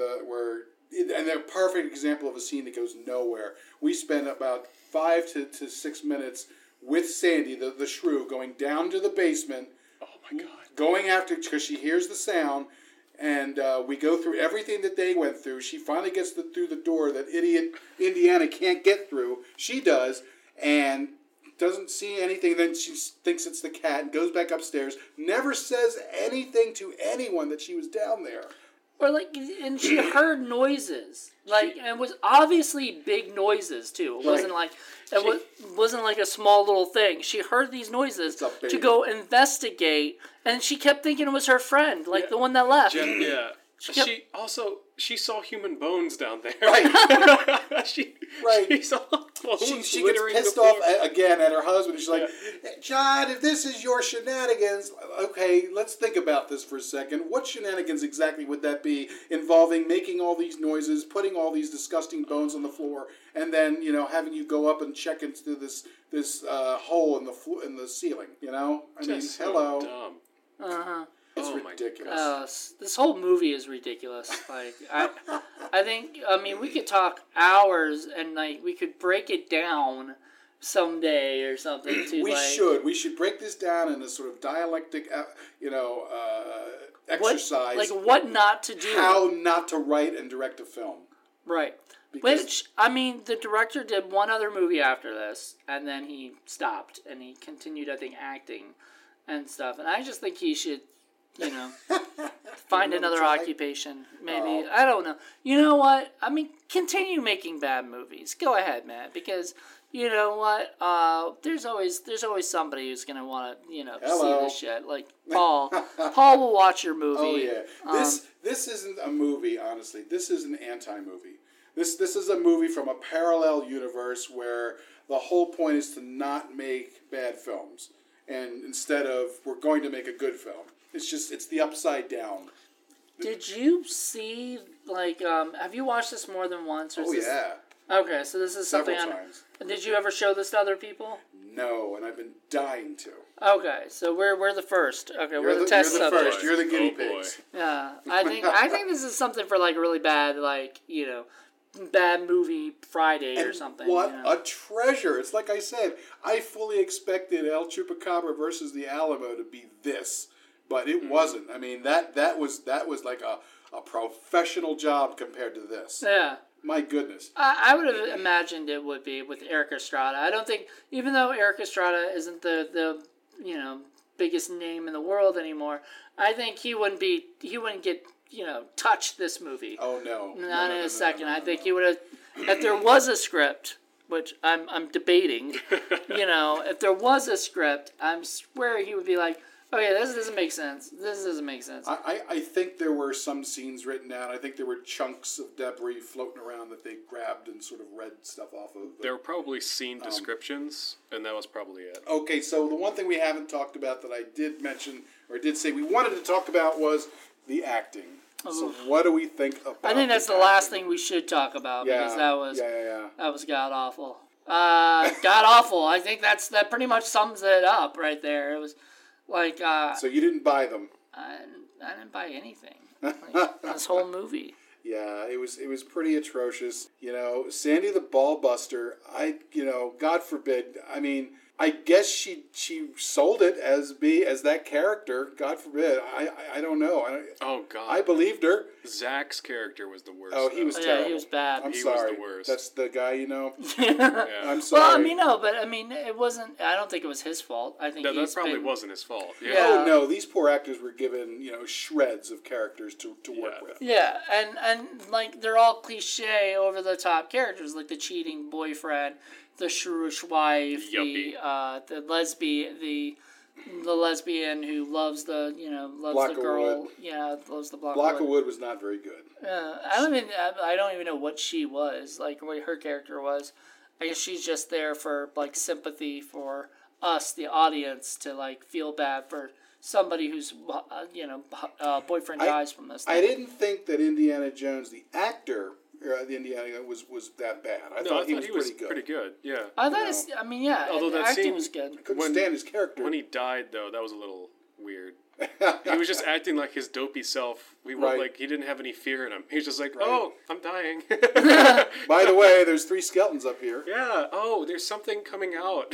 and a perfect example of a scene that goes nowhere. We spent about 5 to 6 minutes with Sandy, the shrew, going down to the basement. Oh my god. Going after, because she hears the sound, and we go through everything that they went through. She finally gets through the door that idiot Indiana can't get through. She does, and doesn't see anything. Then she thinks it's the cat and goes back upstairs. Never says anything to anyone that she was down there. Or and she heard noises. It was obviously big noises too. It wasn't like wasn't like a small little thing. She heard these noises to go investigate, and she kept thinking it was her friend, the one that left. Yeah. She saw human bones down there. Right. she Right. saw bones She gets littering pissed the off floor. again at her husband. She's like, John, if this is your shenanigans, okay, let's think about this for a second. What shenanigans exactly would that be involving making all these noises, putting all these disgusting bones on the floor, and then, having you go up and check into this hole in the ceiling, I mean, Just so hello. dumb. Uh-huh. It's Oh my ridiculous. This whole movie is ridiculous. I think we could talk hours and we could break it down someday or something too. We should break this down in a sort of dialectic, exercise. What not to do. How not to write and direct a film. Right. Because- The director did one other movie after this, and then he stopped, and he continued, I think, acting and stuff. And I just think he should, find another occupation. Maybe. I don't know. You know what? Continue making bad movies. Go ahead, Matt, because... You know what? There's always somebody who's gonna want to see this shit. Like Paul. Paul will watch your movie. Oh yeah. This isn't a movie. Honestly, this is an anti-movie. This is a movie from a parallel universe where the whole point is to not make bad films, and instead of we're going to make a good film. It's the upside down. Did you see have you watched this more than once? Or Oh yeah. Okay, so this is Several something. times. Did you ever show this to other people? No, and I've been dying to. Okay, so we're the first. Okay, we're the test You're the subject. first. You're the guinea Oh, boy. pigs. Yeah, I think this is something for really bad bad movie Friday or something. What a treasure! It's like I said, I fully expected El Chupacabra versus the Alamo to be this, but it wasn't. I mean that was like a professional job compared to this. Yeah. My goodness. I would have imagined it would be with Eric Estrada. I don't think, even though Eric Estrada isn't the biggest name in the world anymore, I think he wouldn't get touch this movie. Oh no. Not in a second. I think he would have, if there was a script, which I'm debating, if there was a script, I swear he would be like, okay, this doesn't make sense. This doesn't make sense. I think there were some scenes written out. I think there were chunks of debris floating around that they grabbed and sort of read stuff off of. There were probably scene descriptions, and that was probably it. Okay, so the one thing we haven't talked about that I did mention, or did say we wanted to talk about was the acting. So what do we think about I think that's the last thing we should talk about because that was that was god awful. God awful. I think that pretty much sums it up right there. It was like so you didn't buy them. I didn't buy anything. This whole movie. Yeah, it was pretty atrocious. Sandy the Ball Buster, God forbid. I mean, I guess she sold it as that character. God forbid. I don't know. Oh God. I believed her. Zach's character was the worst. Oh, he was terrible. Yeah, he was bad. I'm He was sorry. the worst. That's the guy, Yeah. I'm sorry. Well, I mean, no, but I mean, it wasn't. I don't think it was his fault. I think No, that he's probably been- wasn't his fault. Yeah. Yeah. Oh no, these poor actors were given shreds of characters to work Yeah. with. Yeah, and like they're all cliche, over the top characters, like the cheating boyfriend, the shrewish wife, the lesbian, the lesbian who loves the loves the girl, loves the block. Block of Wood was not very good. I don't even know what she was, like what her character was. I guess she's just there for like sympathy for us, the audience, to like feel bad for somebody whose boyfriend dies from this thing. I didn't think that Indiana Jones, the actor, the Indiana was that bad. I thought he was pretty good. Yeah. I thought Although the that acting scene- was good. I couldn't stand his character. When he died, though, that was a little weird. He was just acting like his dopey self. Right. Like he didn't have any fear in him. He was just like, "Oh, I'm dying." By the way, there's 3 skeletons up here. Yeah. Oh, there's something coming out.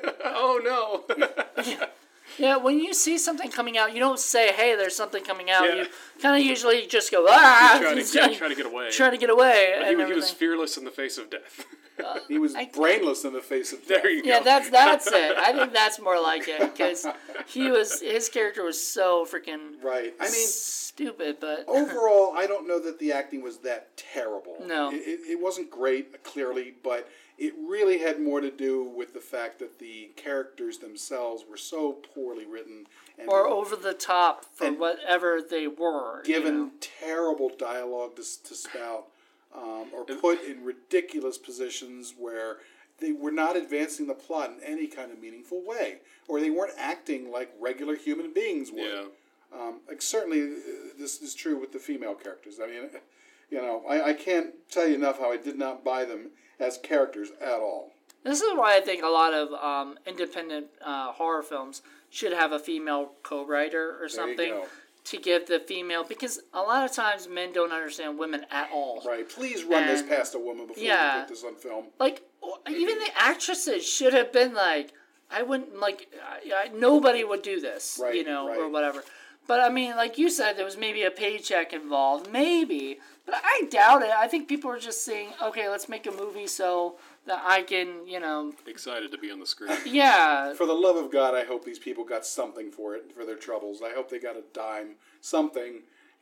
Oh no. Yeah, when you see something coming out, you don't say, "Hey, there's something coming out." Yeah. You kind of usually just go, "Ah!" try to get away. Try to get away, But and he was everything. fearless in the face of death. He was brainless in the face of death. There you go. Yeah, that's it. I think that's more like it, because his character was so freaking Right. I mean, stupid. But overall, I don't know that the acting was that terrible. No. It wasn't great, clearly, but it really had more to do with the fact that the characters themselves were so poorly written and or over the top for And whatever they were. given terrible dialogue to spout, or put in ridiculous positions where they were not advancing the plot in any kind of meaningful way, or they weren't acting like regular human beings would. Yeah. Like certainly, this is true with the female characters. I mean, I can't tell you enough how I did not buy them as characters at all. This is why I think a lot of independent horror films should have a female co-writer or something go. to give the female, because a lot of times men don't understand women at all. Right. Please run this And- past a woman before yeah. you put this on film. Like, even the actresses should have been like, I wouldn't, like, nobody would do this, Right, or right. whatever. But, I mean, like you said, there was maybe a paycheck involved. Maybe. But I doubt it. I think people are just saying, okay, let's make a movie so that I can, Excited to be on the screen. yeah. For the love of God, I hope these people got something for it, for their troubles. I hope they got a dime, something,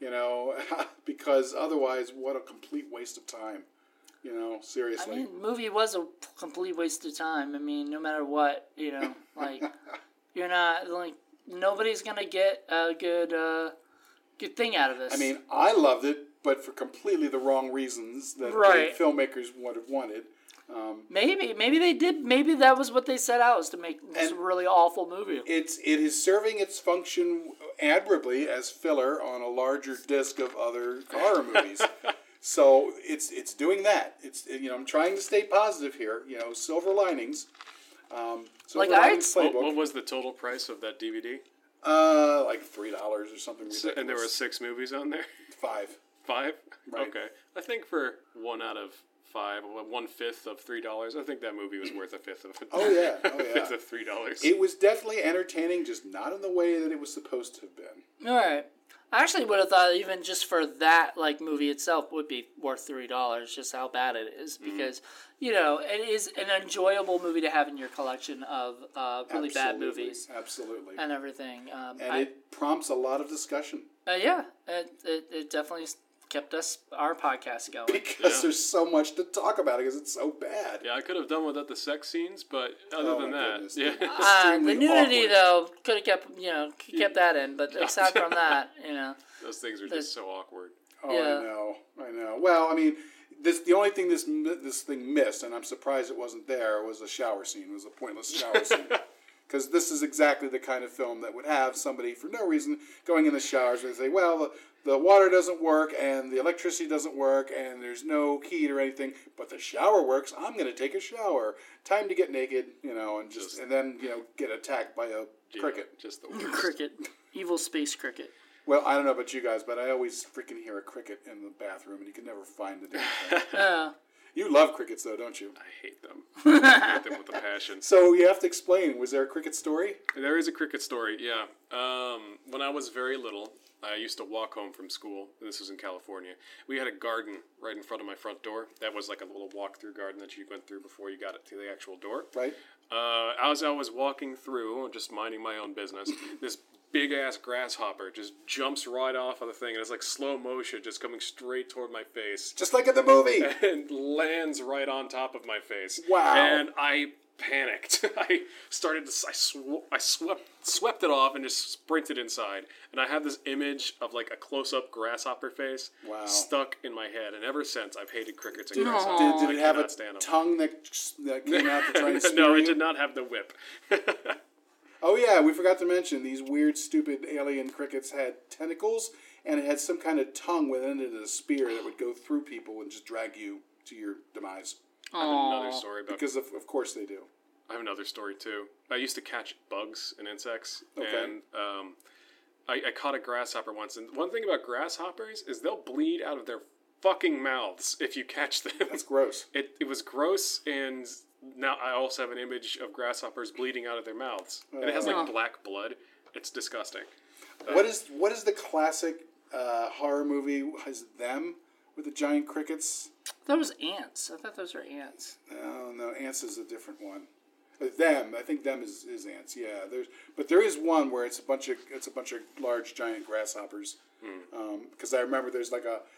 because otherwise, what a complete waste of time. Seriously. I mean, the movie was a complete waste of time. I mean, no matter what, like, you're not, like, nobody's going to get a good thing out of this. I mean, I loved it, but for completely the wrong reasons that Right. the filmmakers would have wanted. Maybe they did. Maybe that was what they set out, was to make this And- really awful movie. It is serving its function admirably as filler on a larger disc of other horror movies. So it's doing that. I'm trying to stay positive here. Silver linings. Silver Like, linings What playbook. was the total price of that DVD? Like $3 or something ridiculous. And there were 6 movies on there? 5. 5? Right. Okay. I think for 1 out of 5, 1/5 of $3, I think that movie was worth a fifth of it. Oh yeah, oh yeah. Fifth of $3. It was definitely entertaining, just not in the way that it was supposed to have been. All right. I actually would have thought even just for that movie itself would be worth $3, just how bad it is, because it is an enjoyable movie to have in your collection of really bad Absolutely, movies Absolutely. and everything. And it prompts a lot of discussion. It definitely kept our podcast going. Because there's so much to talk about because it's so bad. Yeah, I could have done without the sex scenes, but other than my that, goodness. yeah. The Extremely nudity awkward. though could have kept that in, but aside from that, Those things are just so awkward. Oh, Yeah. I know. Well, I mean, the only thing this thing missed, and I'm surprised it wasn't there, was a shower scene. It was a pointless shower scene. Because this is exactly the kind of film that would have somebody, for no reason, going in the showers and say, well, the water doesn't work, and the electricity doesn't work, and there's no heat or anything, but the shower works. I'm going to take a shower. Time to get naked, and then get attacked by a cricket. Just the worst. cricket, evil space cricket. Well, I don't know about you guys, but I always freaking hear a cricket in the bathroom, and you can never find the damn thing. You love crickets, though, don't you? I hate them. I hate them with a passion. So you have to explain. Was there a cricket story? There is a cricket story, yeah. When I was very little, I used to walk home from school. This was in California. We had a garden right in front of my front door. That was like a little walk-through garden that you went through before you got it to the actual door. Right. As I was walking through, just minding my own business, this big-ass grasshopper just jumps right off of the thing, and it's like slow motion, just coming straight toward my face. Just like in the movie. And lands right on top of my face. Wow. And I panicked. I swept it off and just sprinted inside. And I have this image of like a close-up grasshopper face stuck in my head. And ever since, I've hated crickets and grasshoppers. Did it have a stand 'em. tongue that came out to try and spear No, you? it did not have the whip. Oh yeah, we forgot to mention these weird, stupid alien crickets had tentacles, and it had some kind of tongue within it, a spear that would go through people and just drag you to your demise. I have another story about. Because of course they do. I have another story too. I used to catch bugs and insects, Okay. and I caught a grasshopper once. And one thing about grasshoppers is they'll bleed out of their fucking mouths if you catch them. That's gross. It was gross, and now I also have an image of grasshoppers bleeding out of their mouths, and it has like black blood. It's disgusting. What is the classic horror movie? Has them with the giant crickets? That was ants. I thought those were ants. No, ants is a different one. Them, I think them is ants. Yeah, there is one where it's a bunch of large giant grasshoppers. Because I remember there's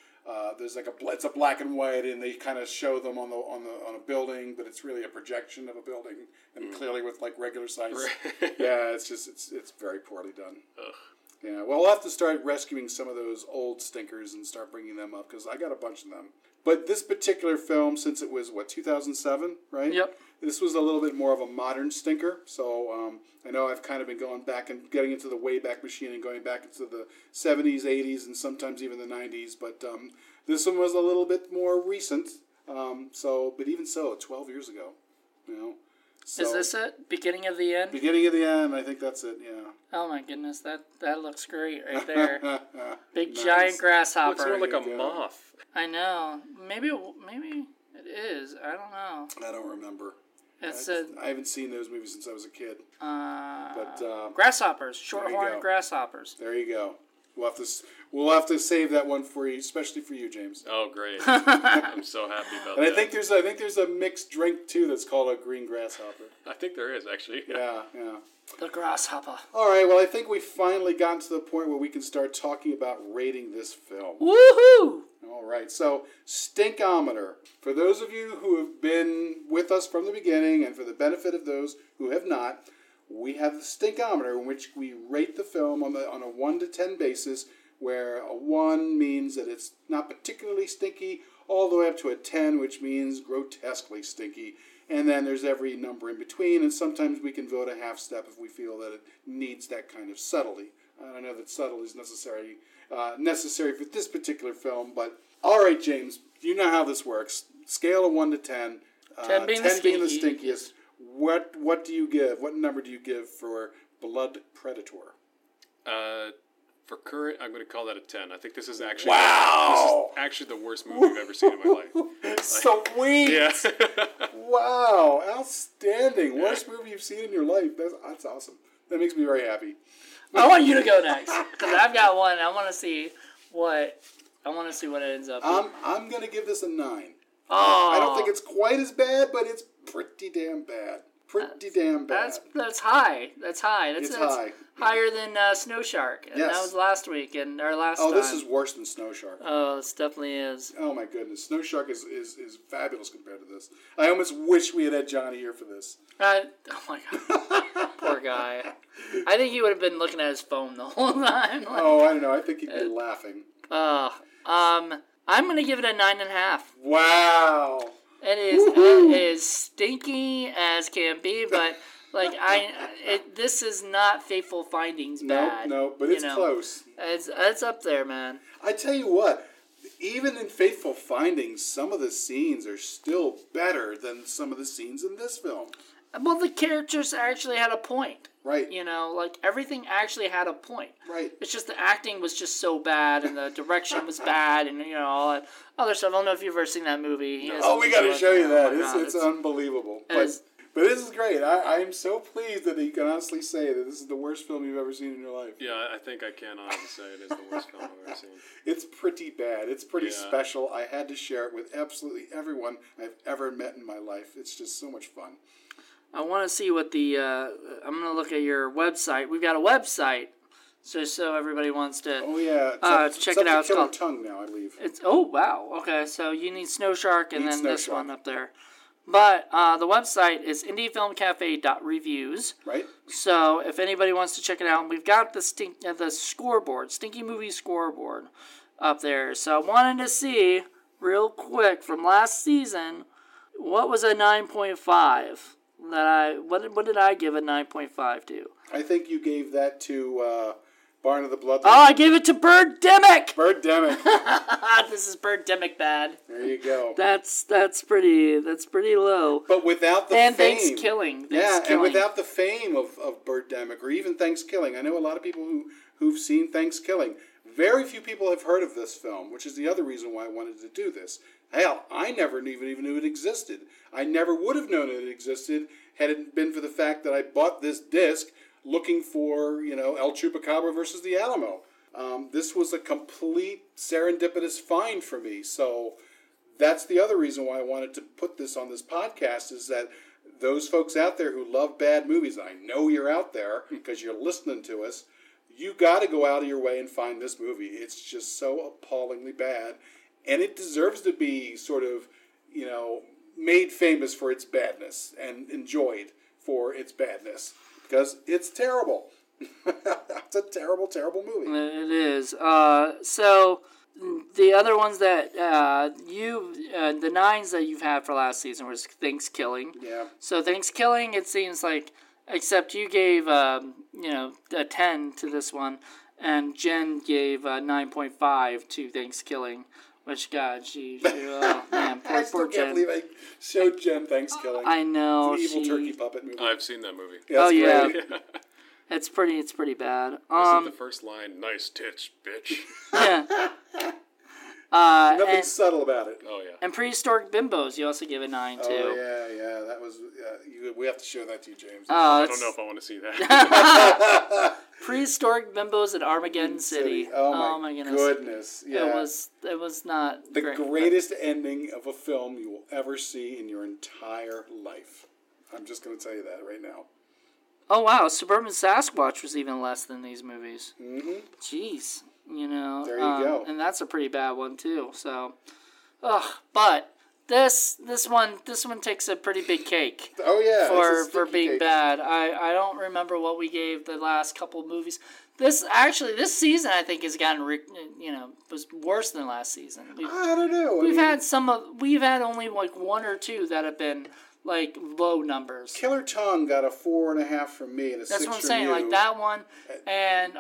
a black and white, and they kind of show them on a building, but it's really a projection of a building, and clearly with like regular size. Yeah, it's very poorly done. Ugh. Yeah, well, we'll have to start rescuing some of those old stinkers and start bringing them up, because I got a bunch of them. But this particular film, since it was, 2007, right? Yep. This was a little bit more of a modern stinker, so I know I've kind of been going back and getting into the Wayback Machine and going back into the 70s, 80s, and sometimes even the 90s, but this one was a little bit more recent, but even so, 12 years ago, you know. So, Is this it? Beginning of the end? Beginning of the end, I think that's it, yeah. Oh my goodness, that looks great right there. Big Nice. giant grasshopper. Looks more like a you go. moth. I know. Maybe it is. I don't know. I don't remember. It's I haven't seen those movies since I was a kid. But grasshoppers, There you short-horned go. grasshoppers. there you go. We'll have to save that one for you, especially for you, James. Oh, great! I'm so happy about And that. I think there's a mixed drink too that's called a green grasshopper. I think there is actually. Yeah. The grasshopper. All right. Well, I think we've finally gotten to the point where we can start talking about rating this film. Woohoo! All right. So, Stinkometer. For those of you who have been with us from the beginning, and for the benefit of those who have not, we have the Stinkometer, in which we rate the film on a 1 to 10 basis, where a 1 means that it's not particularly stinky, all the way up to a 10, which means grotesquely stinky. And then there's every number in between, and sometimes we can vote a half step if we feel that it needs that kind of subtlety. I don't know that subtlety is necessary for this particular film, but all right, James, you know how this works. Scale of 1 to 10. 10 being the 10 being the stinky. stinkiest. What do you give? What number do you give for Blood Predator? For current, I'm going to call that a 10. I think this is actually Wow! this is actually the worst movie I've ever seen in my life. Sweet! Yeah. Wow! Outstanding! Worst movie you've seen in your life. That's awesome. That makes me very happy. I want you to go next because I've got one. I want to see what it ends up. I'm gonna give this a 9. Oh, I don't think it's quite as bad, but it's pretty damn bad. Pretty damn bad. That's high. That's high. It's high. Higher than Snow Shark, and Yes. that was last week and our last Oh, time. this is worse than Snow Shark. Oh, this definitely is. Oh my goodness, Snow Shark is fabulous compared to this. I almost wish we had Johnny here for this. Oh my god, poor guy. I think he would have been looking at his phone the whole time. Oh, I don't know. I think he'd be laughing. I'm gonna give it a 9.5. Wow. It is stinky as can be, but this is not Fateful Findings bad. No, but it's close. It's up there, man. I tell you what, even in Fateful Findings, some of the scenes are still better than some of the scenes in this film. Well, the characters actually had a point. Right. You know, like everything actually had a point. Right. It's just the acting was just so bad, and the direction was bad, and all that other stuff. I don't know if you've ever seen that movie. Oh, we got to show you that. Oh my God, It's unbelievable. it's- But this is great. I am so pleased that you can honestly say that this is the worst film you've ever seen in your life. Yeah, I think I can honestly say it is the worst film I've ever seen. It's pretty bad. It's pretty Yeah. special. I had to share it with absolutely everyone I've ever met in my life. It's just so much fun. I want to see what the. I'm going to look at your website. We've got a website, so everybody wants to. Oh yeah, check it out. It's Killer called- Tongue now, I believe. It's wow. Okay, so you need Snow Shark and Need then Snow this Shark. one up there. But the website is indiefilmcafe.reviews. Right? So if anybody wants to check it out, we've got the scoreboard, Stinky Movie scoreboard up there. So I wanted to see real quick from last season, what was a 9.5 what did I give a 9.5 to? I think you gave that to Barn of the Blood. Oh, I gave it to Birdemic. Birdemic. This is Birdemic bad. There you go. That's pretty low. But without the And fame. Thanksgiving. And without the fame of Birdemic or even Thanksgiving. I know a lot of people who've seen Thanksgiving. Very few people have heard of this film, which is the other reason why I wanted to do this. Hell, I never even knew it existed. I never would have known it existed had it been for the fact that I bought this disc looking for, El Chupacabra versus the Alamo. This was a complete serendipitous find for me. So that's the other reason why I wanted to put this on this podcast, is that those folks out there who love bad movies, I know you're out there because you're listening to us, you got to go out of your way and find this movie. It's just so appallingly bad. And it deserves to be sort of, made famous for its badness and enjoyed for its badness. Because it's terrible. It's a terrible, terrible movie. It is. So the other ones that the 9s that you've had for last season was Thanksgiving. Yeah. So Thanksgiving, it seems like, except you gave a 10 to this one, and Jen gave a 9.5 to Thanksgiving. Which, God, oh man, I still poor can't Jen. believe I showed Jen Thanksgiving. I know. It's an evil turkey puppet movie. I've seen that movie. Oh, That's yeah. great. It's pretty bad. This is the first line. Nice tits, bitch. Yeah. Nothing and, subtle about it. Oh, yeah. and Prehistoric Bimbos, you also give a 9 too. Oh, yeah. That was... we have to show that to you, James. I don't know if I want to see that. Prehistoric Bimbos at Armageddon City. Oh my goodness. goodness. Yeah. It was not the great. greatest ending of a film you will ever see in your entire life. I'm just going to tell you that right now. Oh wow, Suburban Sasquatch was even less than these movies. Mm-hmm. Jeez, There you go. And that's a pretty bad one too. So, but this one takes a pretty big cake. Oh yeah, for being cake. bad. I don't remember what we gave the last couple of movies. This season I think has gotten was worse than last season. I don't know. We've had only like one or two that have been like low numbers. Killer Tongue got a 4.5 from me and a 6 That's what I'm from saying. you. Like that one and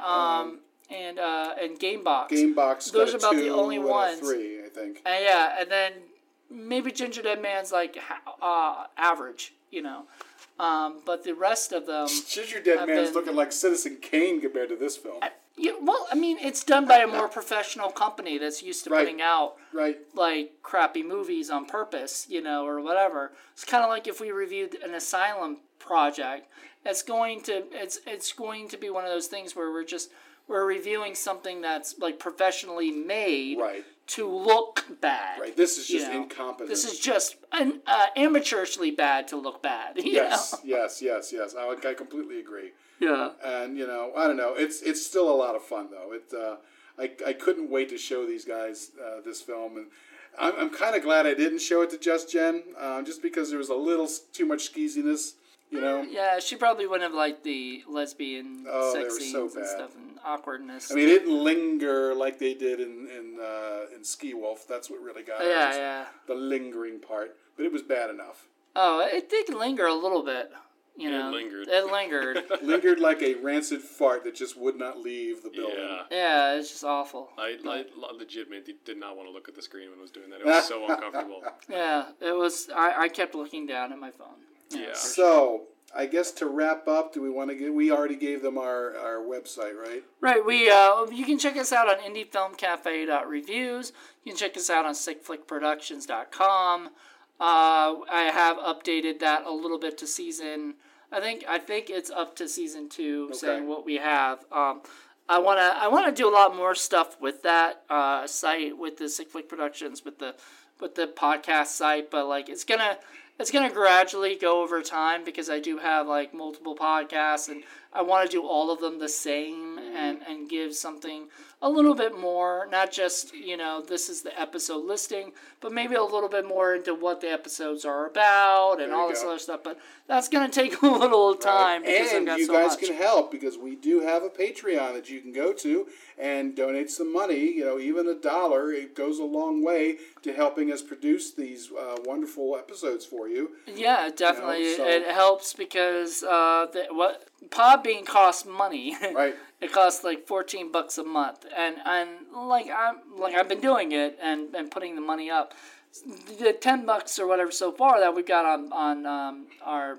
Gamebox. Gamebox. Those got are a about 2 the only and a ones. 3, I think. And then maybe Ginger Dead Man's like average, but the rest of them. Ginger Dead have Man's been- looking like Citizen Kane compared to this film. It's done by a more professional company that's used to Right. putting out Right. like crappy movies on purpose, or whatever. It's kind of like if we reviewed an Asylum project. It's going to be one of those things where we're reviewing something that's like professionally made Right. to look bad. Right. This is just you know. incompetent. This is just amateurishly bad to look bad. You Yes. know? Yes. I completely agree. Yeah. And I don't know. It's still a lot of fun though. I couldn't wait to show these guys this film, and I'm kind of glad I didn't show it to Just Jen, just because there was a little too much skeeziness. Yeah, she probably wouldn't have liked the lesbian they were sex so scenes and bad. stuff and awkwardness. I mean, it didn't linger like they did in Ski Wolf. That's what really got it. was yeah. The lingering part, but it was bad enough. Oh, it did linger a little bit. It lingered. It lingered. Lingered like a rancid fart that just would not leave the building. Yeah. Yeah, it's just awful. I legitimately did not want to look at the screen when I was doing that. It was so uncomfortable. Yeah, it was. I kept looking down at my phone. Yeah. So, I guess to wrap up, do we want to we already gave them our website, right? Right, you can check us out on indiefilmcafe.reviews. You can check us out on sickflickproductions.com. I have updated that a little bit to season. I think it's up to season 2, saying what we have. I wanna do a lot more stuff with that site, with the Sick Flick Productions, with the podcast site, but like it's gonna gradually go over time, because I do have like multiple podcasts, and I want to do all of them the same and give something a little bit more, not just, this is the episode listing, but maybe a little bit more into what the episodes are about and all this other stuff. But that's going to take a little time, because and I've got you so guys much. can help, because we do have a Patreon that you can go to and donate some money. Even $1, it goes a long way to helping us produce these wonderful episodes for you. Yeah, definitely. so- It helps because Podbean costs money. Right. It costs like $14 a month, and I've been doing it and putting the money up. The $10 or whatever so far that we've got on our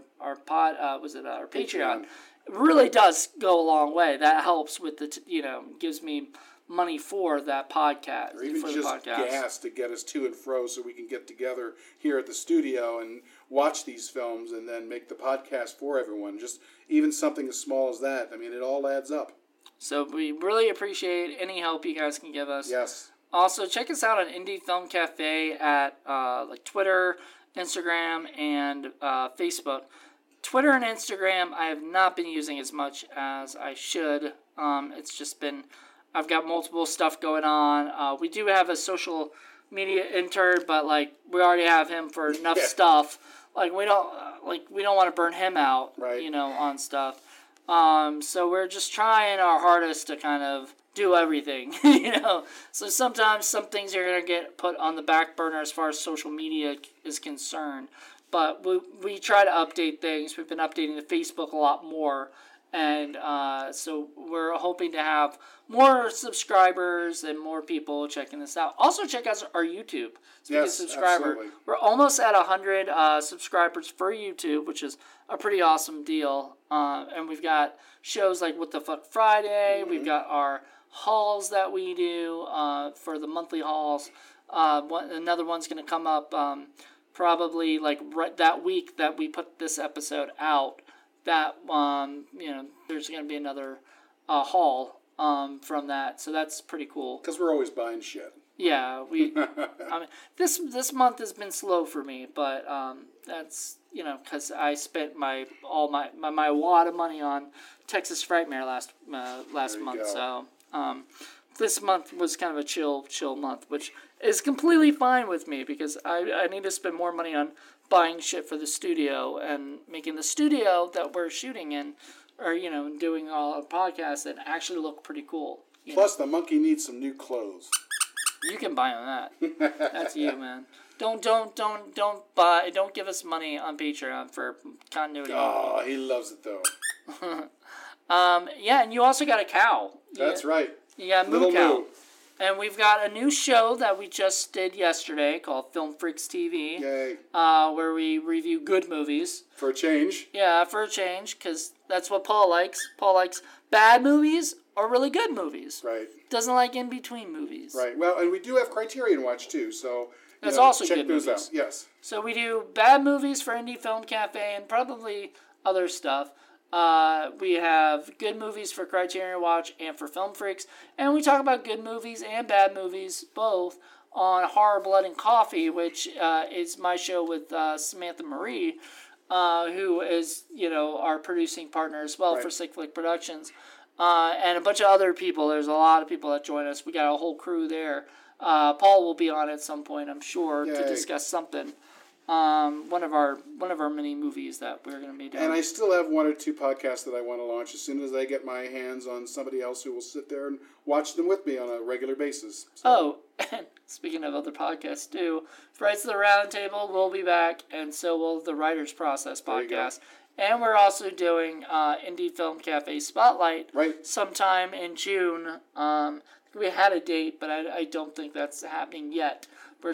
Patreon really does go a long way. That helps with gives me money for that podcast, Or even for the just podcast. gas to get us to and fro, so we can get together here at the studio and watch these films and then make the podcast for everyone. Just even something as small as that. I mean, it all adds up. So we really appreciate any help you guys can give us. Yes. Also, check us out on Indie Film Cafe at Twitter, Instagram, and Facebook. Twitter and Instagram I have not been using as much as I should. It's just been, I've got multiple stuff going on. We do have a social media intern, but we already have him for enough stuff. We don't want to burn him out, Right. on stuff. So we're just trying our hardest to kind of do everything, So sometimes some things are going to get put on the back burner as far as social media is concerned. But we try to update things. We've been updating the Facebook a lot more. And so we're hoping to have more subscribers and more people checking this out. Also check out our YouTube. Yes, absolutely. We're almost at 100 subscribers for YouTube, which is a pretty awesome deal. And we've got shows like What the Fuck Friday. Mm-hmm. We've got our hauls that we do for the monthly hauls. Another one's going to come up probably right that week that we put this episode out. That there's going to be another haul from that, so that's pretty cool. Because we're always buying shit. Yeah, I mean, this month has been slow for me, but that's because I spent my wad of money on Texas Frightmare last month. go. So this month was kind of a chill month, which is completely fine with me, because I need to spend more money on buying shit for the studio and making the studio that we're shooting in, or doing all our podcasts, that actually look pretty cool. Plus, the monkey needs some new clothes. You can buy on that. That's you, man. Don't buy. Don't give us money on Patreon for continuity. Oh, he loves it though. Yeah, and you also got a cow. That's right. You got a moo Little cow. Moo. And we've got a new show that we just did yesterday called Film Freaks TV, Yay. where we review good movies. For a change. Yeah, for a change, because that's what Paul likes. Paul likes bad movies or really good movies. Right. Doesn't like in-between movies. Right. Well, and we do have Criterion Watch too, so That's also check good those movies. out. Yes. So we do bad movies for Indie Film Cafe and probably other stuff. We have good movies for Criterion Watch and for Film Freaks. And we talk about good movies and bad movies, both, on Horror, Blood, and Coffee, which is my show with Samantha Marie, who is, our producing partner as well for Sick Flick Productions. And a bunch of other people. There's a lot of people that join us. We got a whole crew there. Paul will be on at some point, I'm sure, to Yay. discuss something. One of our mini movies that we're going to be doing. And I still have one or two podcasts that I want to launch as soon as I get my hands on somebody else who will sit there and watch them with me on a regular basis. So, Oh, and speaking of other podcasts too, Frights of the Round Table will be back, and so will the Writers Process There you go. podcast. And we're also doing Indie Film Cafe Spotlight Right. sometime in June. We had a date, but I don't think that's happening yet. We're trying to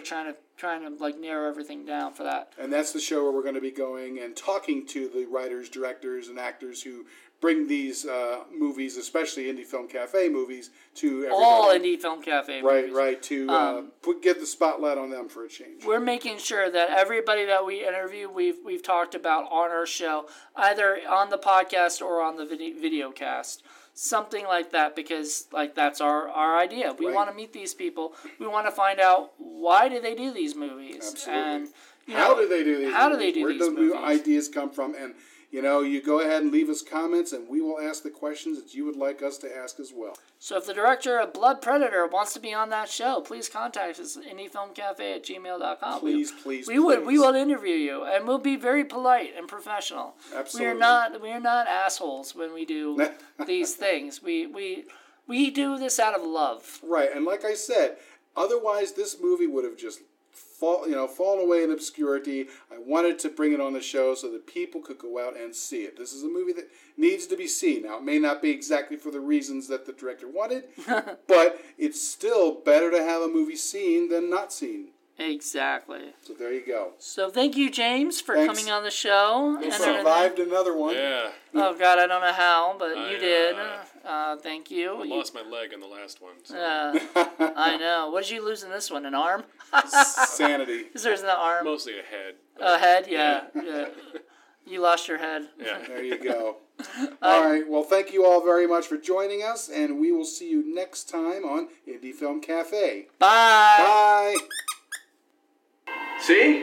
trying to like narrow everything down for that. And that's the show where we're going to be going and talking to the writers, directors, and actors who bring these movies, especially Indie Film Cafe movies, to everybody. All Indie Film Cafe movies. Right, to get the spotlight on them for a change. We're making sure that everybody that we interview, we've talked about on our show, either on the podcast or on the video cast. Something like that, because like that's our idea. We want to meet these people. We want to find out why do they do these movies. Absolutely. And how do they do these How movies? do they do Where these do movies? new ideas come from? And, you go ahead and leave us comments, and we will ask the questions that you would like us to ask as well. So if the director of Blood Predator wants to be on that show, please contact us at indiefilmcafe@gmail.com. Please. We will interview you, and we'll be very polite and professional. Absolutely. We are not assholes when we do these things. We do this out of love. Right, and like I said, otherwise this movie would have just fallen away in obscurity. I wanted to bring it on the show so that people could go out and see it. This is a movie that needs to be seen. Now, it may not be exactly for the reasons that the director wanted, but it's still better to have a movie seen than not seen. Exactly. So there you go. So thank you, James, for Thanks. coming on the show. We survived another one. Yeah. Oh, God, I don't know how, but you did. I Thank you. I lost my leg in the last one. So. I know. What did you lose in this one? An arm? Sanity. There's no arm. Mostly a head. A head? Yeah. You lost your head. Yeah. There you go. All right. Well, thank you all very much for joining us, and we will see you next time on Indie Film Cafe. Bye. Bye. See?